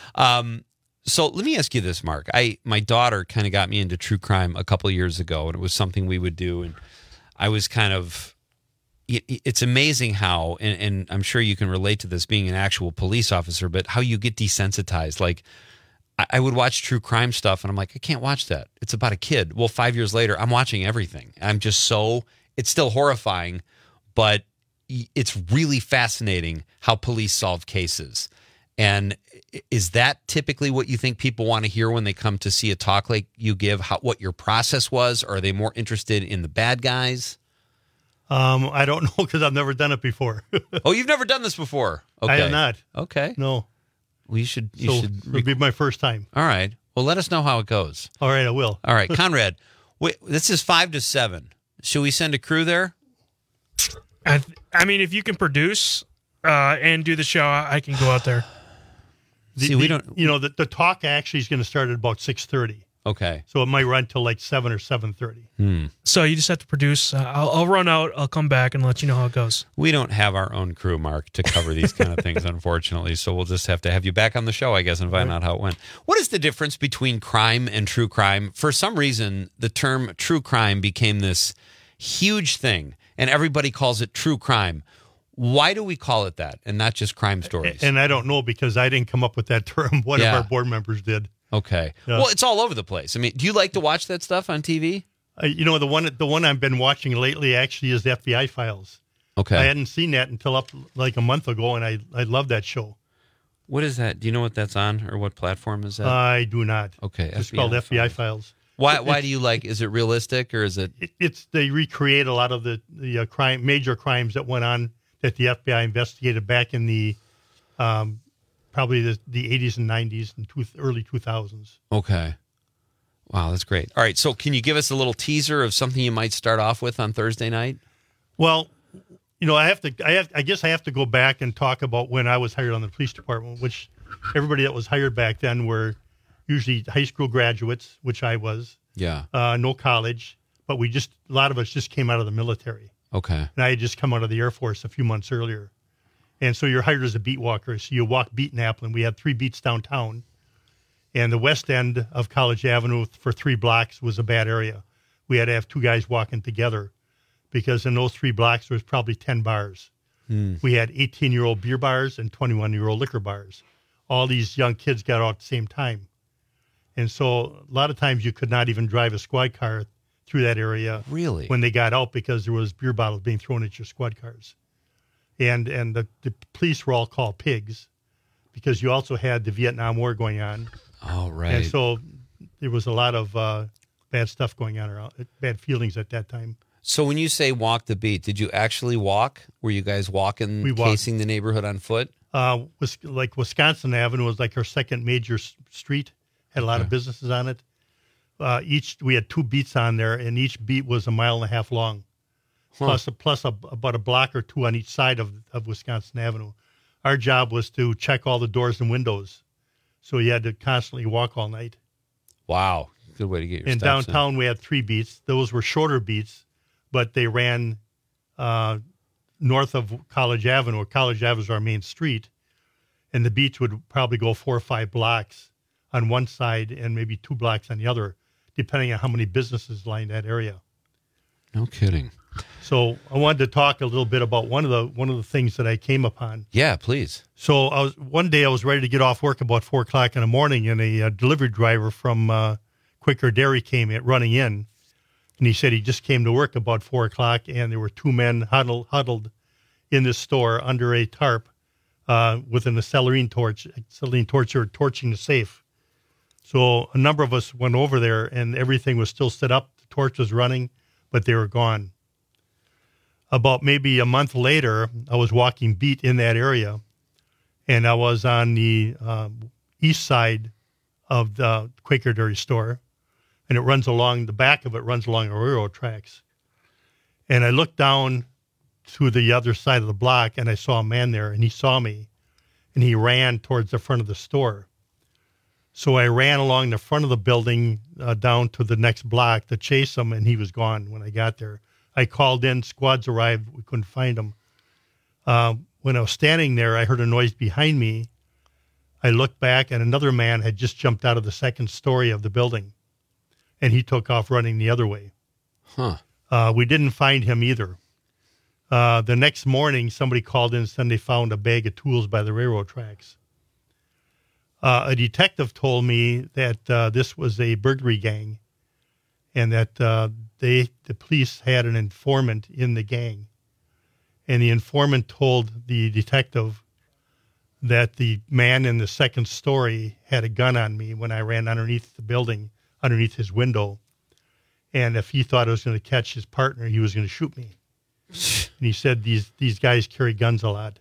So let me ask you this, Mark. My daughter kind of got me into true crime a couple of years ago, and it was something we would do. And I was it's amazing how, and I'm sure you can relate to this being an actual police officer, but how you get desensitized. Like, I would watch true crime stuff, and I'm like, I can't watch that. It's about a kid. Well, 5 years later, I'm watching everything. I'm just it's still horrifying, but it's really fascinating how police solve cases. And is that typically what you think people want to hear when they come to see a talk like you give, what your process was? Or are they more interested in the bad guys? I don't know, because I've never done it before. Oh, you've never done this before? Okay. I have not. Okay. No. Well, you should. It'll be my first time. All right. Well, let us know how it goes. All right, I will. All right, Conrad. Wait, this is 5 to 7. Should we send a crew there? I mean, if you can produce and do the show, I can go out there. We don't. The talk actually is going to start at about 6:30. Okay. So it might run till like 7 or 7:30. So you just have to produce. I'll run out. I'll come back and let you know how it goes. We don't have our own crew, Mark, to cover these kind of things, unfortunately. So we'll just have to have you back on the show, I guess, and find out how it went. What is the difference between crime and true crime? For some reason, the term true crime became this huge thing. and everybody calls it true crime. Why do we call it that and not just crime stories? And I don't know, because I didn't come up with that term. One of our board members did. Okay. Well, it's all over the place. I mean, do you like to watch that stuff on TV? The one I've been watching lately actually is the FBI Files. Okay. I hadn't seen that until up like a month ago, and I love that show. What is that? Do you know what that's on, or what platform is that? I do not. Okay. It's called FBI Files. Why do you like? Is it realistic, or is it? They recreate a lot of the major crimes that went on that the FBI investigated back in the probably the 80s and 90s and early 2000s. Okay. Wow, that's great. All right, so can you give us a little teaser of something you might start off with on Thursday night? Well, I guess I have to go back and talk about when I was hired on the police department, which everybody that was hired back then were usually high school graduates, which I was. Yeah. No college, but a lot of us just came out of the military. Okay. And I had just come out of the Air Force a few months earlier. And so you're hired as a beat walker. So you walk beat in Appleton. We had 3 beats downtown. And the west end of College Avenue for 3 blocks was a bad area. We had to have 2 guys walking together because in those 3 blocks there was probably 10 bars. We had 18-year-old beer bars and 21-year-old liquor bars. All these young kids got out at the same time. And so a lot of times you could not even drive a squad car through that area. Really? When they got out, because there was beer bottles being thrown at your squad cars. And the police were all called pigs because you also had the Vietnam War going on. Oh, right. And so there was a lot of bad stuff going on around, bad feelings at that time. So when you say walk the beat, did you actually walk? Were you guys walking, casing the neighborhood on foot? Was like Wisconsin Avenue was like our second major street, had a lot of businesses on it. We had 2 beats on there, and each beat was 1.5 miles long, plus about a block or 2 on each side of Wisconsin Avenue. Our job was to check all the doors and windows, so you had to constantly walk all night. Wow, good way to get your in steps downtown. We had 3 beats. Those were shorter beats, but they ran north of College Avenue. College Avenue is our main street, and the beats would probably go 4 or 5 blocks on one side and maybe 2 blocks on the other, depending on how many businesses lined that area. No kidding. So I wanted to talk a little bit about one of the things that I came upon. Yeah, please. So one day I was ready to get off work about 4 o'clock in the morning, and a delivery driver from Quaker Dairy came running in, and he said he just came to work about 4 o'clock, and there were 2 men huddled in this store under a tarp with an acetylene torch torching the safe. So a number of us went over there, and everything was still set up. The torch was running, but they were gone. About maybe a month later, I was walking beat in that area, and I was on the east side of the Quaker Dairy store, and the back of it runs along the railroad tracks. And I looked down to the other side of the block, and I saw a man there, and he saw me, and he ran towards the front of the store. So I ran along the front of the building down to the next block to chase him, and he was gone when I got there. I called in, squads arrived, we couldn't find him. When I was standing there, I heard a noise behind me. I looked back, and another man had just jumped out of the second story of the building, and he took off running the other way. We didn't find him either. The next morning, somebody called in and said they found a bag of tools by the railroad tracks. A detective told me that this was a burglary gang, and that the police had an informant in the gang. And the informant told the detective that the man in the second story had a gun on me when I ran underneath the building, underneath his window. And if he thought I was going to catch his partner, he was going to shoot me. And he said these guys carry guns a lot.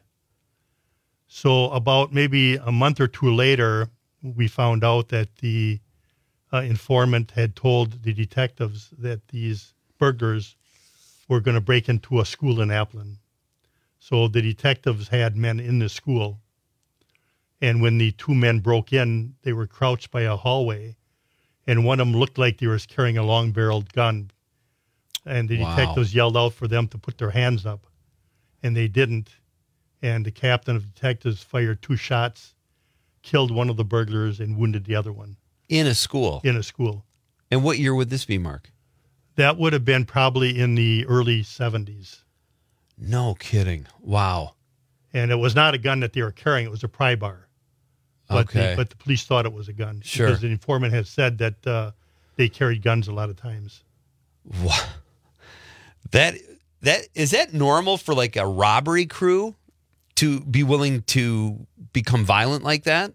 So about maybe a month or 2 later, we found out that the informant had told the detectives that these burglars were going to break into a school in Appleton. So the detectives had men in the school. And when the 2 men broke in, they were crouched by a hallway. And one of them looked like they was carrying a long-barreled gun. And the detectives yelled out for them to put their hands up. And they didn't. And the captain of detectives fired 2 shots, killed one of the burglars, and wounded the other one. In a school? In a school. And what year would this be, Mark? That would have been probably in the early 70s. No kidding. Wow. And it was not a gun that they were carrying. It was a pry bar. But Okay. but the police thought it was a gun. Sure. Because the informant had said that they carried guns a lot of times. Wow. That is that normal for like a robbery crew to be willing to become violent like that?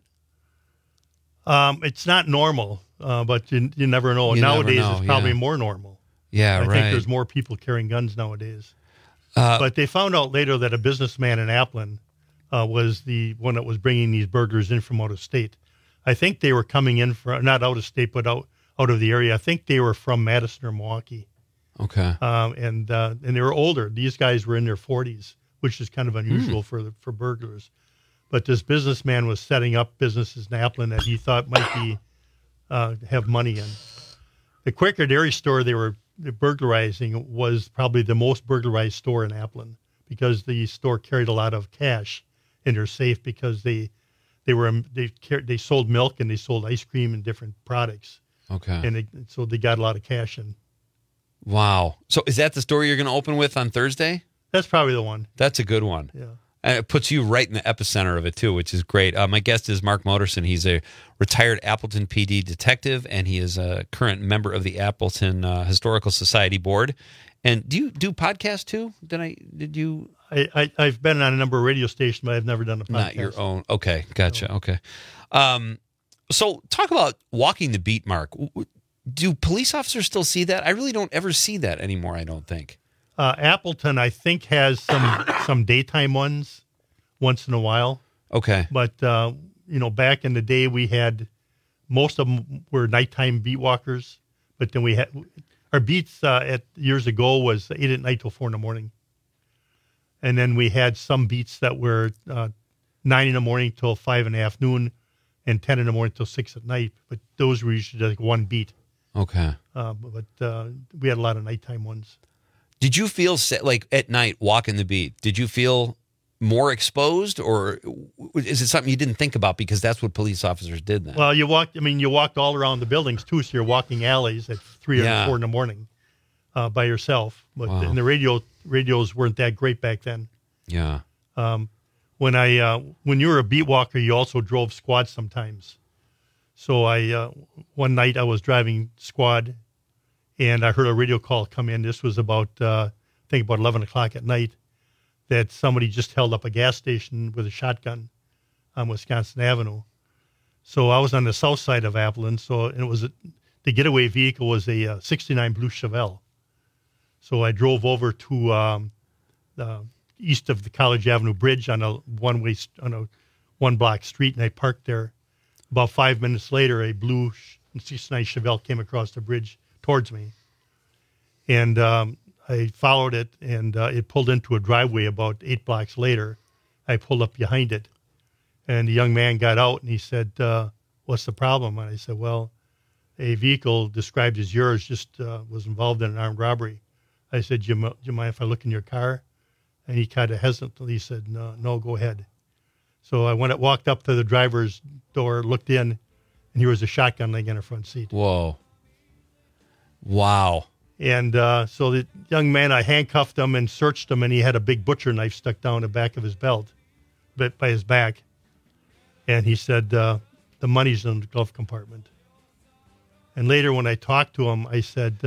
It's not normal, but you never know. You never Nowadays, know, it's probably yeah. more normal. Yeah, I right. think there's more people carrying guns nowadays. But they found out later that a businessman in Appleton was the one that was bringing these burglars in from out of state. I think they were coming in from, not out of state, but out of the area. I think they were from Madison or Milwaukee. Okay. And they were older. These guys were in their 40s, which is kind of unusual for burglars. But this businessman was setting up businesses in Appleton that he thought might be have money in. The Quaker Dairy store they were burglarizing was probably the most burglarized store in Appleton because the store carried a lot of cash in their safe because they sold milk and they sold ice cream and different products. Okay. And so they got a lot of cash in. Wow. So is that the story you're going to open with on Thursday? That's probably the one. That's a good one. Yeah. And it puts you right in the epicenter of it, too, which is great. My guest is Mark Motorson. He's a retired Appleton PD detective, and he is a current member of the Appleton Historical Society Board. And do you do podcasts, too? I've been on a number of radio stations, but I've never done a podcast. Not your own. Okay, gotcha. Okay. So talk about walking the beat, Mark. Do police officers still see that? I really don't ever see that anymore, I don't think. Appleton, I think, has some daytime ones once in a while. Okay. But, back in the day, we had most of them were nighttime beat walkers. But then we had our beats years ago was 8 at night till 4 in the morning. And then we had some beats that were 9 in the morning till 5 in the afternoon and 10 in the morning till 6 at night. But those were usually like one beat. Okay. But we had a lot of nighttime ones. Did you feel like at night walking the beat? Did you feel more exposed, or is it something you didn't think about because that's what police officers did then? Well, you walked all around the buildings too, so you're walking alleys at 3 or 4 in the morning by yourself. But and the radios weren't that great back then. Yeah. When you were a beat walker, you also drove squad sometimes. So one night I was driving squad, and I heard a radio call come in. This was about 11 o'clock at night, that somebody just held up a gas station with a shotgun on Wisconsin Avenue. So I was on the south side of Appleton. And it was the getaway vehicle was a 69 blue Chevelle. So I drove over to east of the College Avenue Bridge on a one-block street, and I parked there. About 5 minutes later, a blue 69 Chevelle came across the bridge towards me. And I followed it, and it pulled into a driveway about 8 blocks later. I pulled up behind it, and the young man got out, and he said, what's the problem? And I said, well, a vehicle described as yours just was involved in an armed robbery. I said, do you mind if I look in your car? And he kind of hesitantly said, no, go ahead. So I walked up to the driver's door, looked in, and here was a shotgun laying in the front seat. Whoa. Wow. And so the young man, I handcuffed him and searched him, and he had a big butcher knife stuck down the back of his belt, by his back. And he said, the money's in the glove compartment. And later when I talked to him, I said,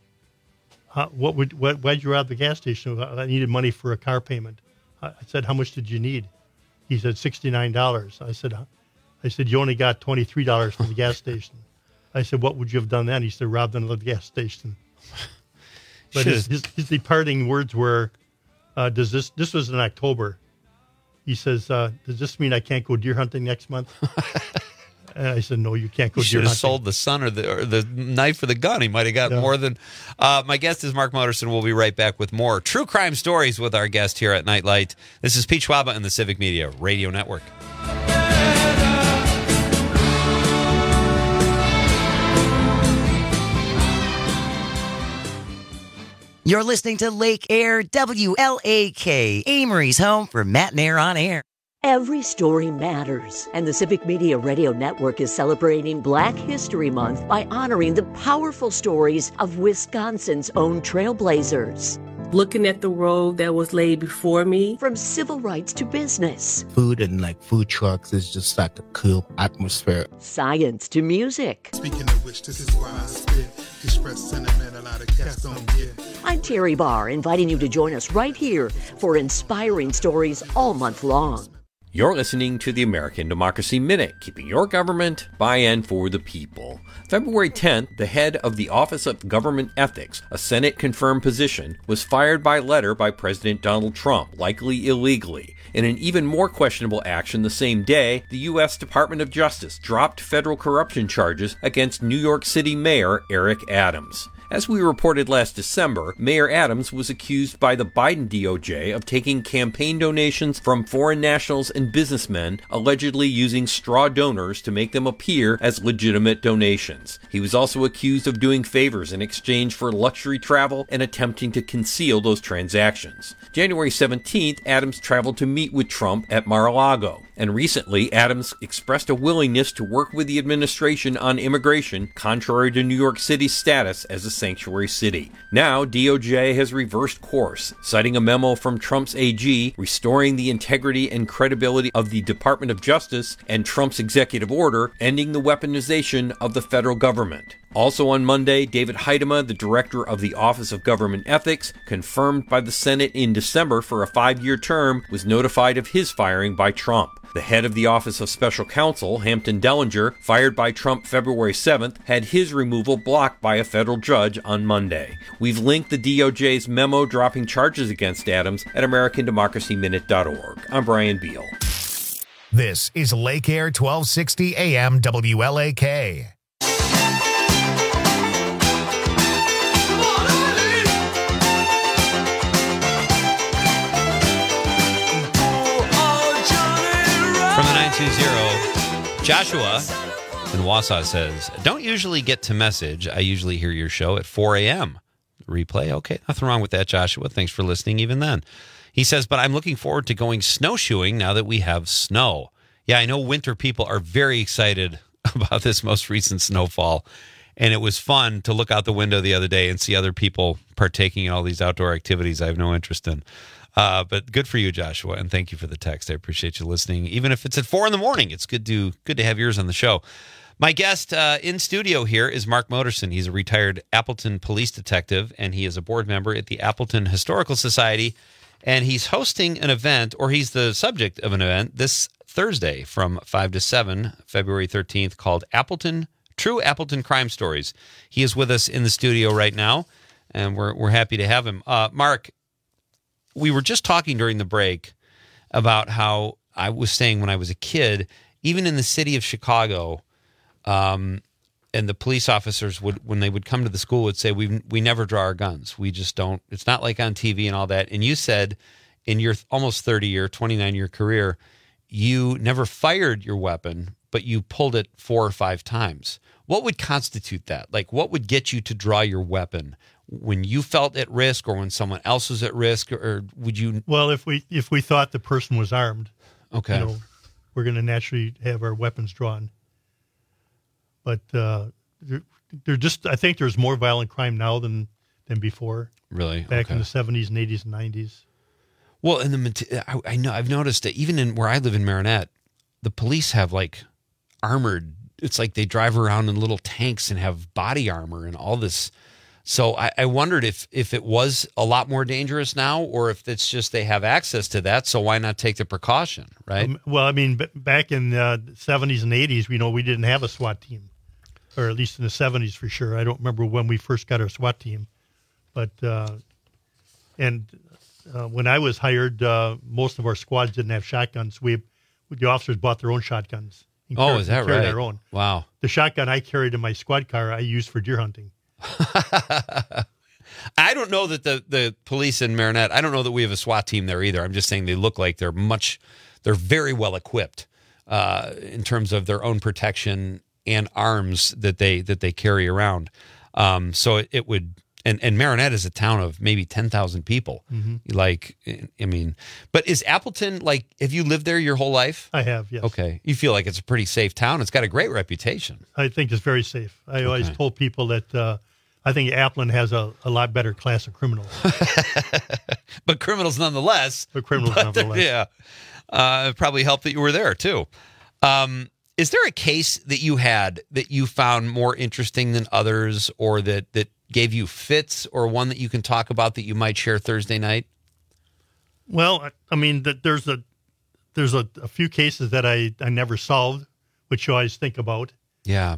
why'd you rob the gas station? I needed money for a car payment. I said, how much did you need? He said, $69. I said, you only got $23 from the gas station. I said, what would you have done then? He said, robbed another gas station. But his departing words were, this was in October. He says, does this mean I can't go deer hunting next month? And I said, no, you can't go deer hunting. You should have sold the son or the knife or the gun. He might have got more than... my guest is Mark Motorson. We'll be right back with more true crime stories with our guest here at Nightlight. This is Pete Schwaba and the Civic Media Radio Network. You're listening to Lake Air WLAK, Amory's home for Matt and Air on Air. Every story matters, and the Civic Media Radio Network is celebrating Black History Month by honoring the powerful stories of Wisconsin's own trailblazers. Looking at the road that was laid before me. From civil rights to business. Food and food trucks is just like a cool atmosphere. Science to music. Speaking of which, this is why I spit. Express sentiment a lot of cats don't get. I'm Terry Barr, inviting you to join us right here for inspiring stories all month long. You're listening to the American Democracy Minute, keeping your government by and for the people. February 10th, the head of the Office of Government Ethics, a Senate-confirmed position, was fired by letter by President Donald Trump, likely illegally. In an even more questionable action the same day, the U.S. Department of Justice dropped federal corruption charges against New York City Mayor Eric Adams. As we reported last December, Mayor Adams was accused by the Biden DOJ of taking campaign donations from foreign nationals and businessmen, allegedly using straw donors to make them appear as legitimate donations. He was also accused of doing favors in exchange for luxury travel and attempting to conceal those transactions. January 17th, Adams traveled to meet with Trump at Mar-a-Lago. And recently, Adams expressed a willingness to work with the administration on immigration, contrary to New York City's status as a sanctuary city. Now, DOJ has reversed course, citing a memo from Trump's AG restoring the integrity and credibility of the Department of Justice and Trump's executive order ending the weaponization of the federal government. Also on Monday, David Heidema, the director of the Office of Government Ethics, confirmed by the Senate in December for a 5-year term, was notified of his firing by Trump. The head of the Office of Special Counsel, Hampton Dellinger, fired by Trump February 7th, had his removal blocked by a federal judge on Monday. We've linked the DOJ's memo dropping charges against Adams at AmericanDemocracyMinute.org. I'm Brian Beal. This is Lake Air 1260 AM WLAK. From the 920, Joshua in Wausau says, don't usually get to message. I usually hear your show at 4 a.m. Replay. Okay, nothing wrong with that, Joshua. Thanks for listening even then. He says, but I'm looking forward to going snowshoeing now that we have snow. Yeah, I know winter people are very excited about this most recent snowfall. And it was fun to look out the window the other day and see other people partaking in all these outdoor activities I have no interest in. But good for you, Joshua, and thank you for the text. I appreciate you listening. Even if it's at 4 a.m, it's good to have yours on the show. My guest in studio here is Mark Moderson. He's a retired Appleton police detective, and he is a board member at the Appleton Historical Society. And he's hosting an event, or he's the subject of an event, this Thursday from 5 to 7, February 13th, called True Appleton Crime Stories. He is with us in the studio right now, and we're happy to have him. Mark, we were just talking during the break about how I was saying when I was a kid, even in the city of Chicago, and the police officers would, when they would come to the school, would say, we never draw our guns. We just don't. It's not like on TV and all that. And you said in your almost 30-year, 29-year career, you never fired your weapon, but you pulled it 4 or 5 times. What would constitute that? Like, what would get you to draw your weapon? When you felt at risk or when someone else was at risk, or would you? Well, if we thought the person was armed, okay, we're going to naturally have our weapons drawn. But they're just, I think there's more violent crime now than before. Really? Back in the 70s and 80s and 90s. Well, I know I've noticed that even in where I live in Marinette, the police have like armored. It's like they drive around in little tanks and have body armor and all this. So I wondered if it was a lot more dangerous now, or if it's just they have access to that, so why not take the precaution, right? Well, I mean, back in the 70s and 80s, we didn't have a SWAT team, or at least in the 70s for sure. I don't remember when we first got our SWAT team, but when I was hired, most of our squads didn't have shotguns. The officers bought their own shotguns. Oh, is that right? Our own. Wow. The shotgun I carried in my squad car, I used for deer hunting. I don't know that the police in Marinette, I don't know that we have a SWAT team there either. I'm just saying they look like they're very well equipped in terms of their own protection and arms that they carry around. So it would And Marinette is a town of maybe 10,000 people. Like, I mean, but is Appleton, like, have you lived there your whole life? I have, yes. Okay. You feel like it's a pretty safe town? It's got a great reputation. I think it's very safe. I always told people that I think Appleton has a lot better class of criminals. But criminals nonetheless. Yeah. It probably helped that you were there, too. Is there a case that you had that you found more interesting than others, or that gave you fits, or one that you can talk about that you might share Thursday night? Well, I mean, there's a few cases that I never solved, which you always think about. Yeah.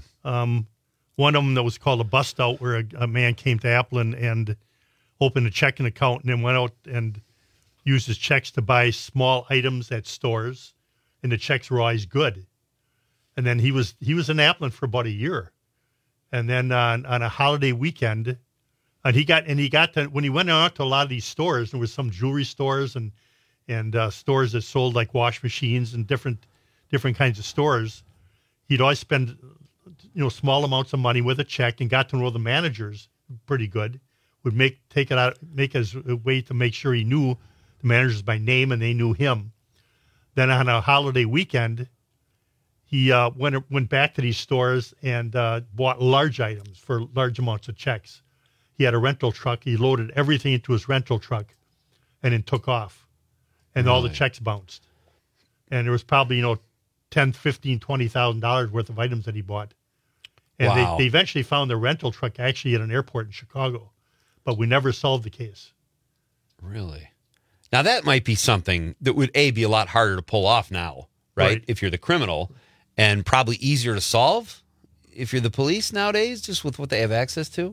One of them that was called a bust out, where a man came to Appleton and opened a checking account and then went out and used his checks to buy small items at stores, and the checks were always good. And then he was in Appleton for about a year. And then on a holiday weekend, and he got to, when he went out to a lot of these stores, there was some jewelry stores and stores that sold like wash machines and different kinds of stores. He'd always spend small amounts of money with a check, and got to know the managers pretty good. Would make his way to make sure he knew the managers by name and they knew him. Then on a holiday weekend, he went back to these stores and bought large items for large amounts of checks. He had a rental truck. He loaded everything into his rental truck and then took off. And all the checks bounced. And there was probably, $10,000, $15,000, $20,000 worth of items that he bought. And they eventually found the rental truck actually at an airport in Chicago. But we never solved the case. Really? Now, that might be something that would, be a lot harder to pull off now, right? If you're the criminal. And probably easier to solve if you're the police nowadays, just with what they have access to?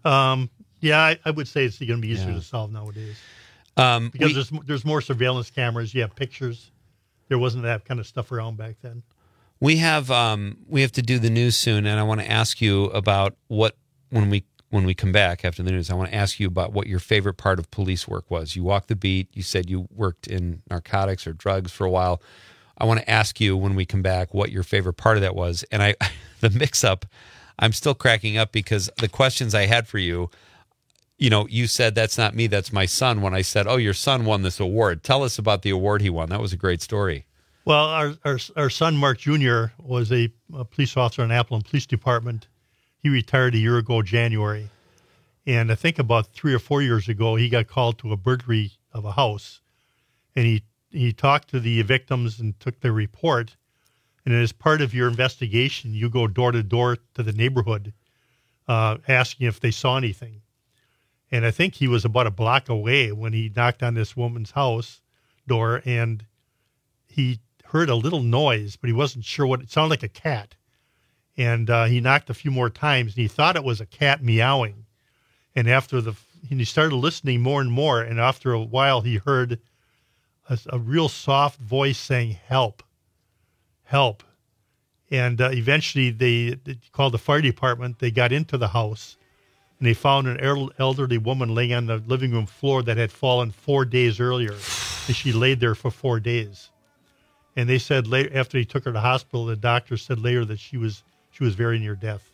Yeah, I would say it's going to be easier to solve nowadays. Because there's more surveillance cameras. You have pictures. There wasn't that kind of stuff around back then. We have to do the news soon, and I want to ask you about when we come back after the news, I want to ask you about what your favorite part of police work was. You walked the beat. You said you worked in narcotics or drugs for a while. I want to ask you when we come back what your favorite part of that was. And the mix-up, I'm still cracking up because the questions I had for you, you said, that's not me, that's my son, when I said, oh, your son won this award. Tell us about the award he won. That was a great story. Well, our son, Mark Jr., was a police officer in Appleton Police Department. He retired a year ago, January. And I think about 3 or 4 years ago, he got called to a burglary of a house. And he talked to the victims and took their report. And as part of your investigation, you go door to door to the neighborhood asking if they saw anything. And I think he was about a block away when he knocked on this woman's house door, and he heard a little noise, but he wasn't sure what it sounded like. A cat. And he knocked a few more times, and he thought it was a cat meowing. And he started listening more and more, and after a while he heard a real soft voice saying, "Help, help." And eventually they called the fire department. They got into the house, and they found an elderly woman laying on the living room floor that had fallen 4 days earlier. And she laid there for 4 days. And they said later, after he took her to the hospital, the doctor said later that she was very near death.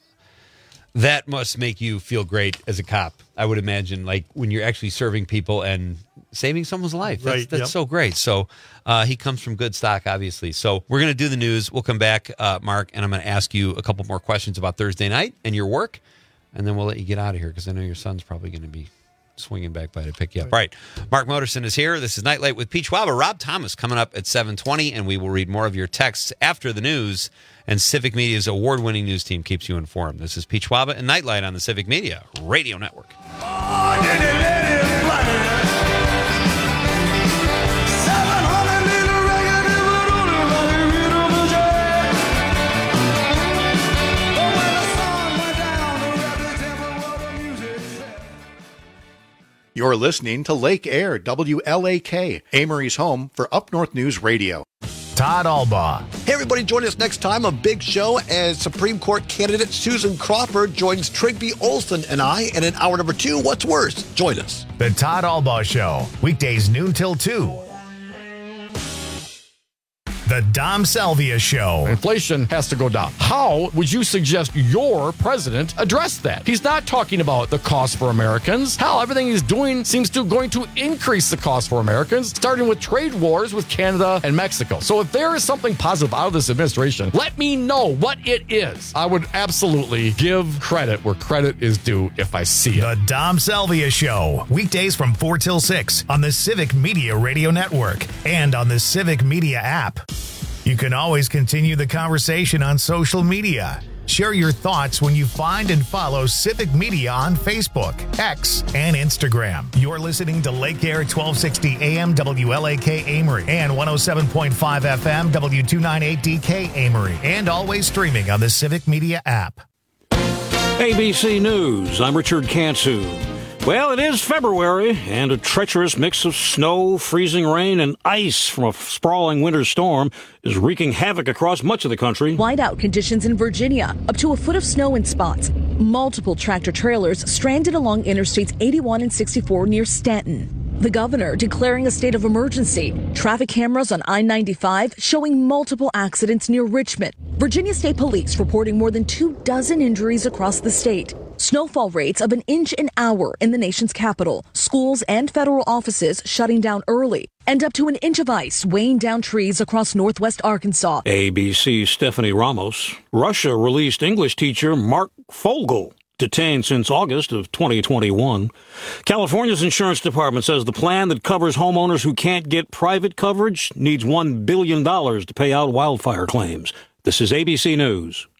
That must make you feel great as a cop, I would imagine, like when you're actually serving people and saving someone's life. That's so great. So he comes from good stock, obviously. So we're going to do the news. We'll come back, Mark, and I'm going to ask you a couple more questions about Thursday night and your work, and then we'll let you get out of here because I know your son's probably going to be swinging back by to pick you up. All right. Mark Moterson is here. This is Nightlight with Pete Schwab. Rob Thomas coming up at 7:20, and we will read more of your texts after the news. And Civic Media's award-winning news team keeps you informed. This is Pete Schwab and Nightlight on the Civic Media Radio Network. You're listening to Lake Air, WLAK, Amory's home for Up North News Radio. Todd Albaugh. Hey, everybody, join us next time on Big Show as Supreme Court candidate Susan Crawford joins Trigby Olson and I. And in hour number 2, What's Worse? Join us. The Todd Albaugh Show, weekdays noon till 2. The Dom Salvia Show. Inflation has to go down. How would you suggest your president address that? He's not talking about the cost for Americans. Hell, everything he's doing seems to going to increase the cost for Americans, starting with trade wars with Canada and Mexico. So if there is something positive out of this administration, let me know what it is. I would absolutely give credit where credit is due if I see it. The Dom Salvia Show. Weekdays from 4 till 6 on the Civic Media Radio Network and on the Civic Media app. You can always continue the conversation on social media. Share your thoughts when you find and follow Civic Media on Facebook, X, and Instagram. You're listening to Lake Air 1260 AM WLAK Amory and 107.5 FM W298DK Amory, and always streaming on the Civic Media app. ABC News, I'm Richard Cantu. Well, it is February, and a treacherous mix of snow, freezing rain, and ice from a sprawling winter storm is wreaking havoc across much of the country. Whiteout conditions in Virginia, up to a foot of snow in spots. Multiple tractor trailers stranded along Interstates 81 and 64 near Stanton. The governor declaring a state of emergency. Traffic cameras on I-95 showing multiple accidents near Richmond. Virginia State Police reporting more than 24 injuries across the state. Snowfall rates of an inch an hour in the nation's capital. Schools and federal offices shutting down early. And up to an inch of ice weighing down trees across northwest Arkansas. ABC's Stephanie Ramos. Russia released English teacher Mark Fogel, detained since August of 2021. California's insurance department says the plan that covers homeowners who can't get private coverage needs $1 billion to pay out wildfire claims. This is ABC News.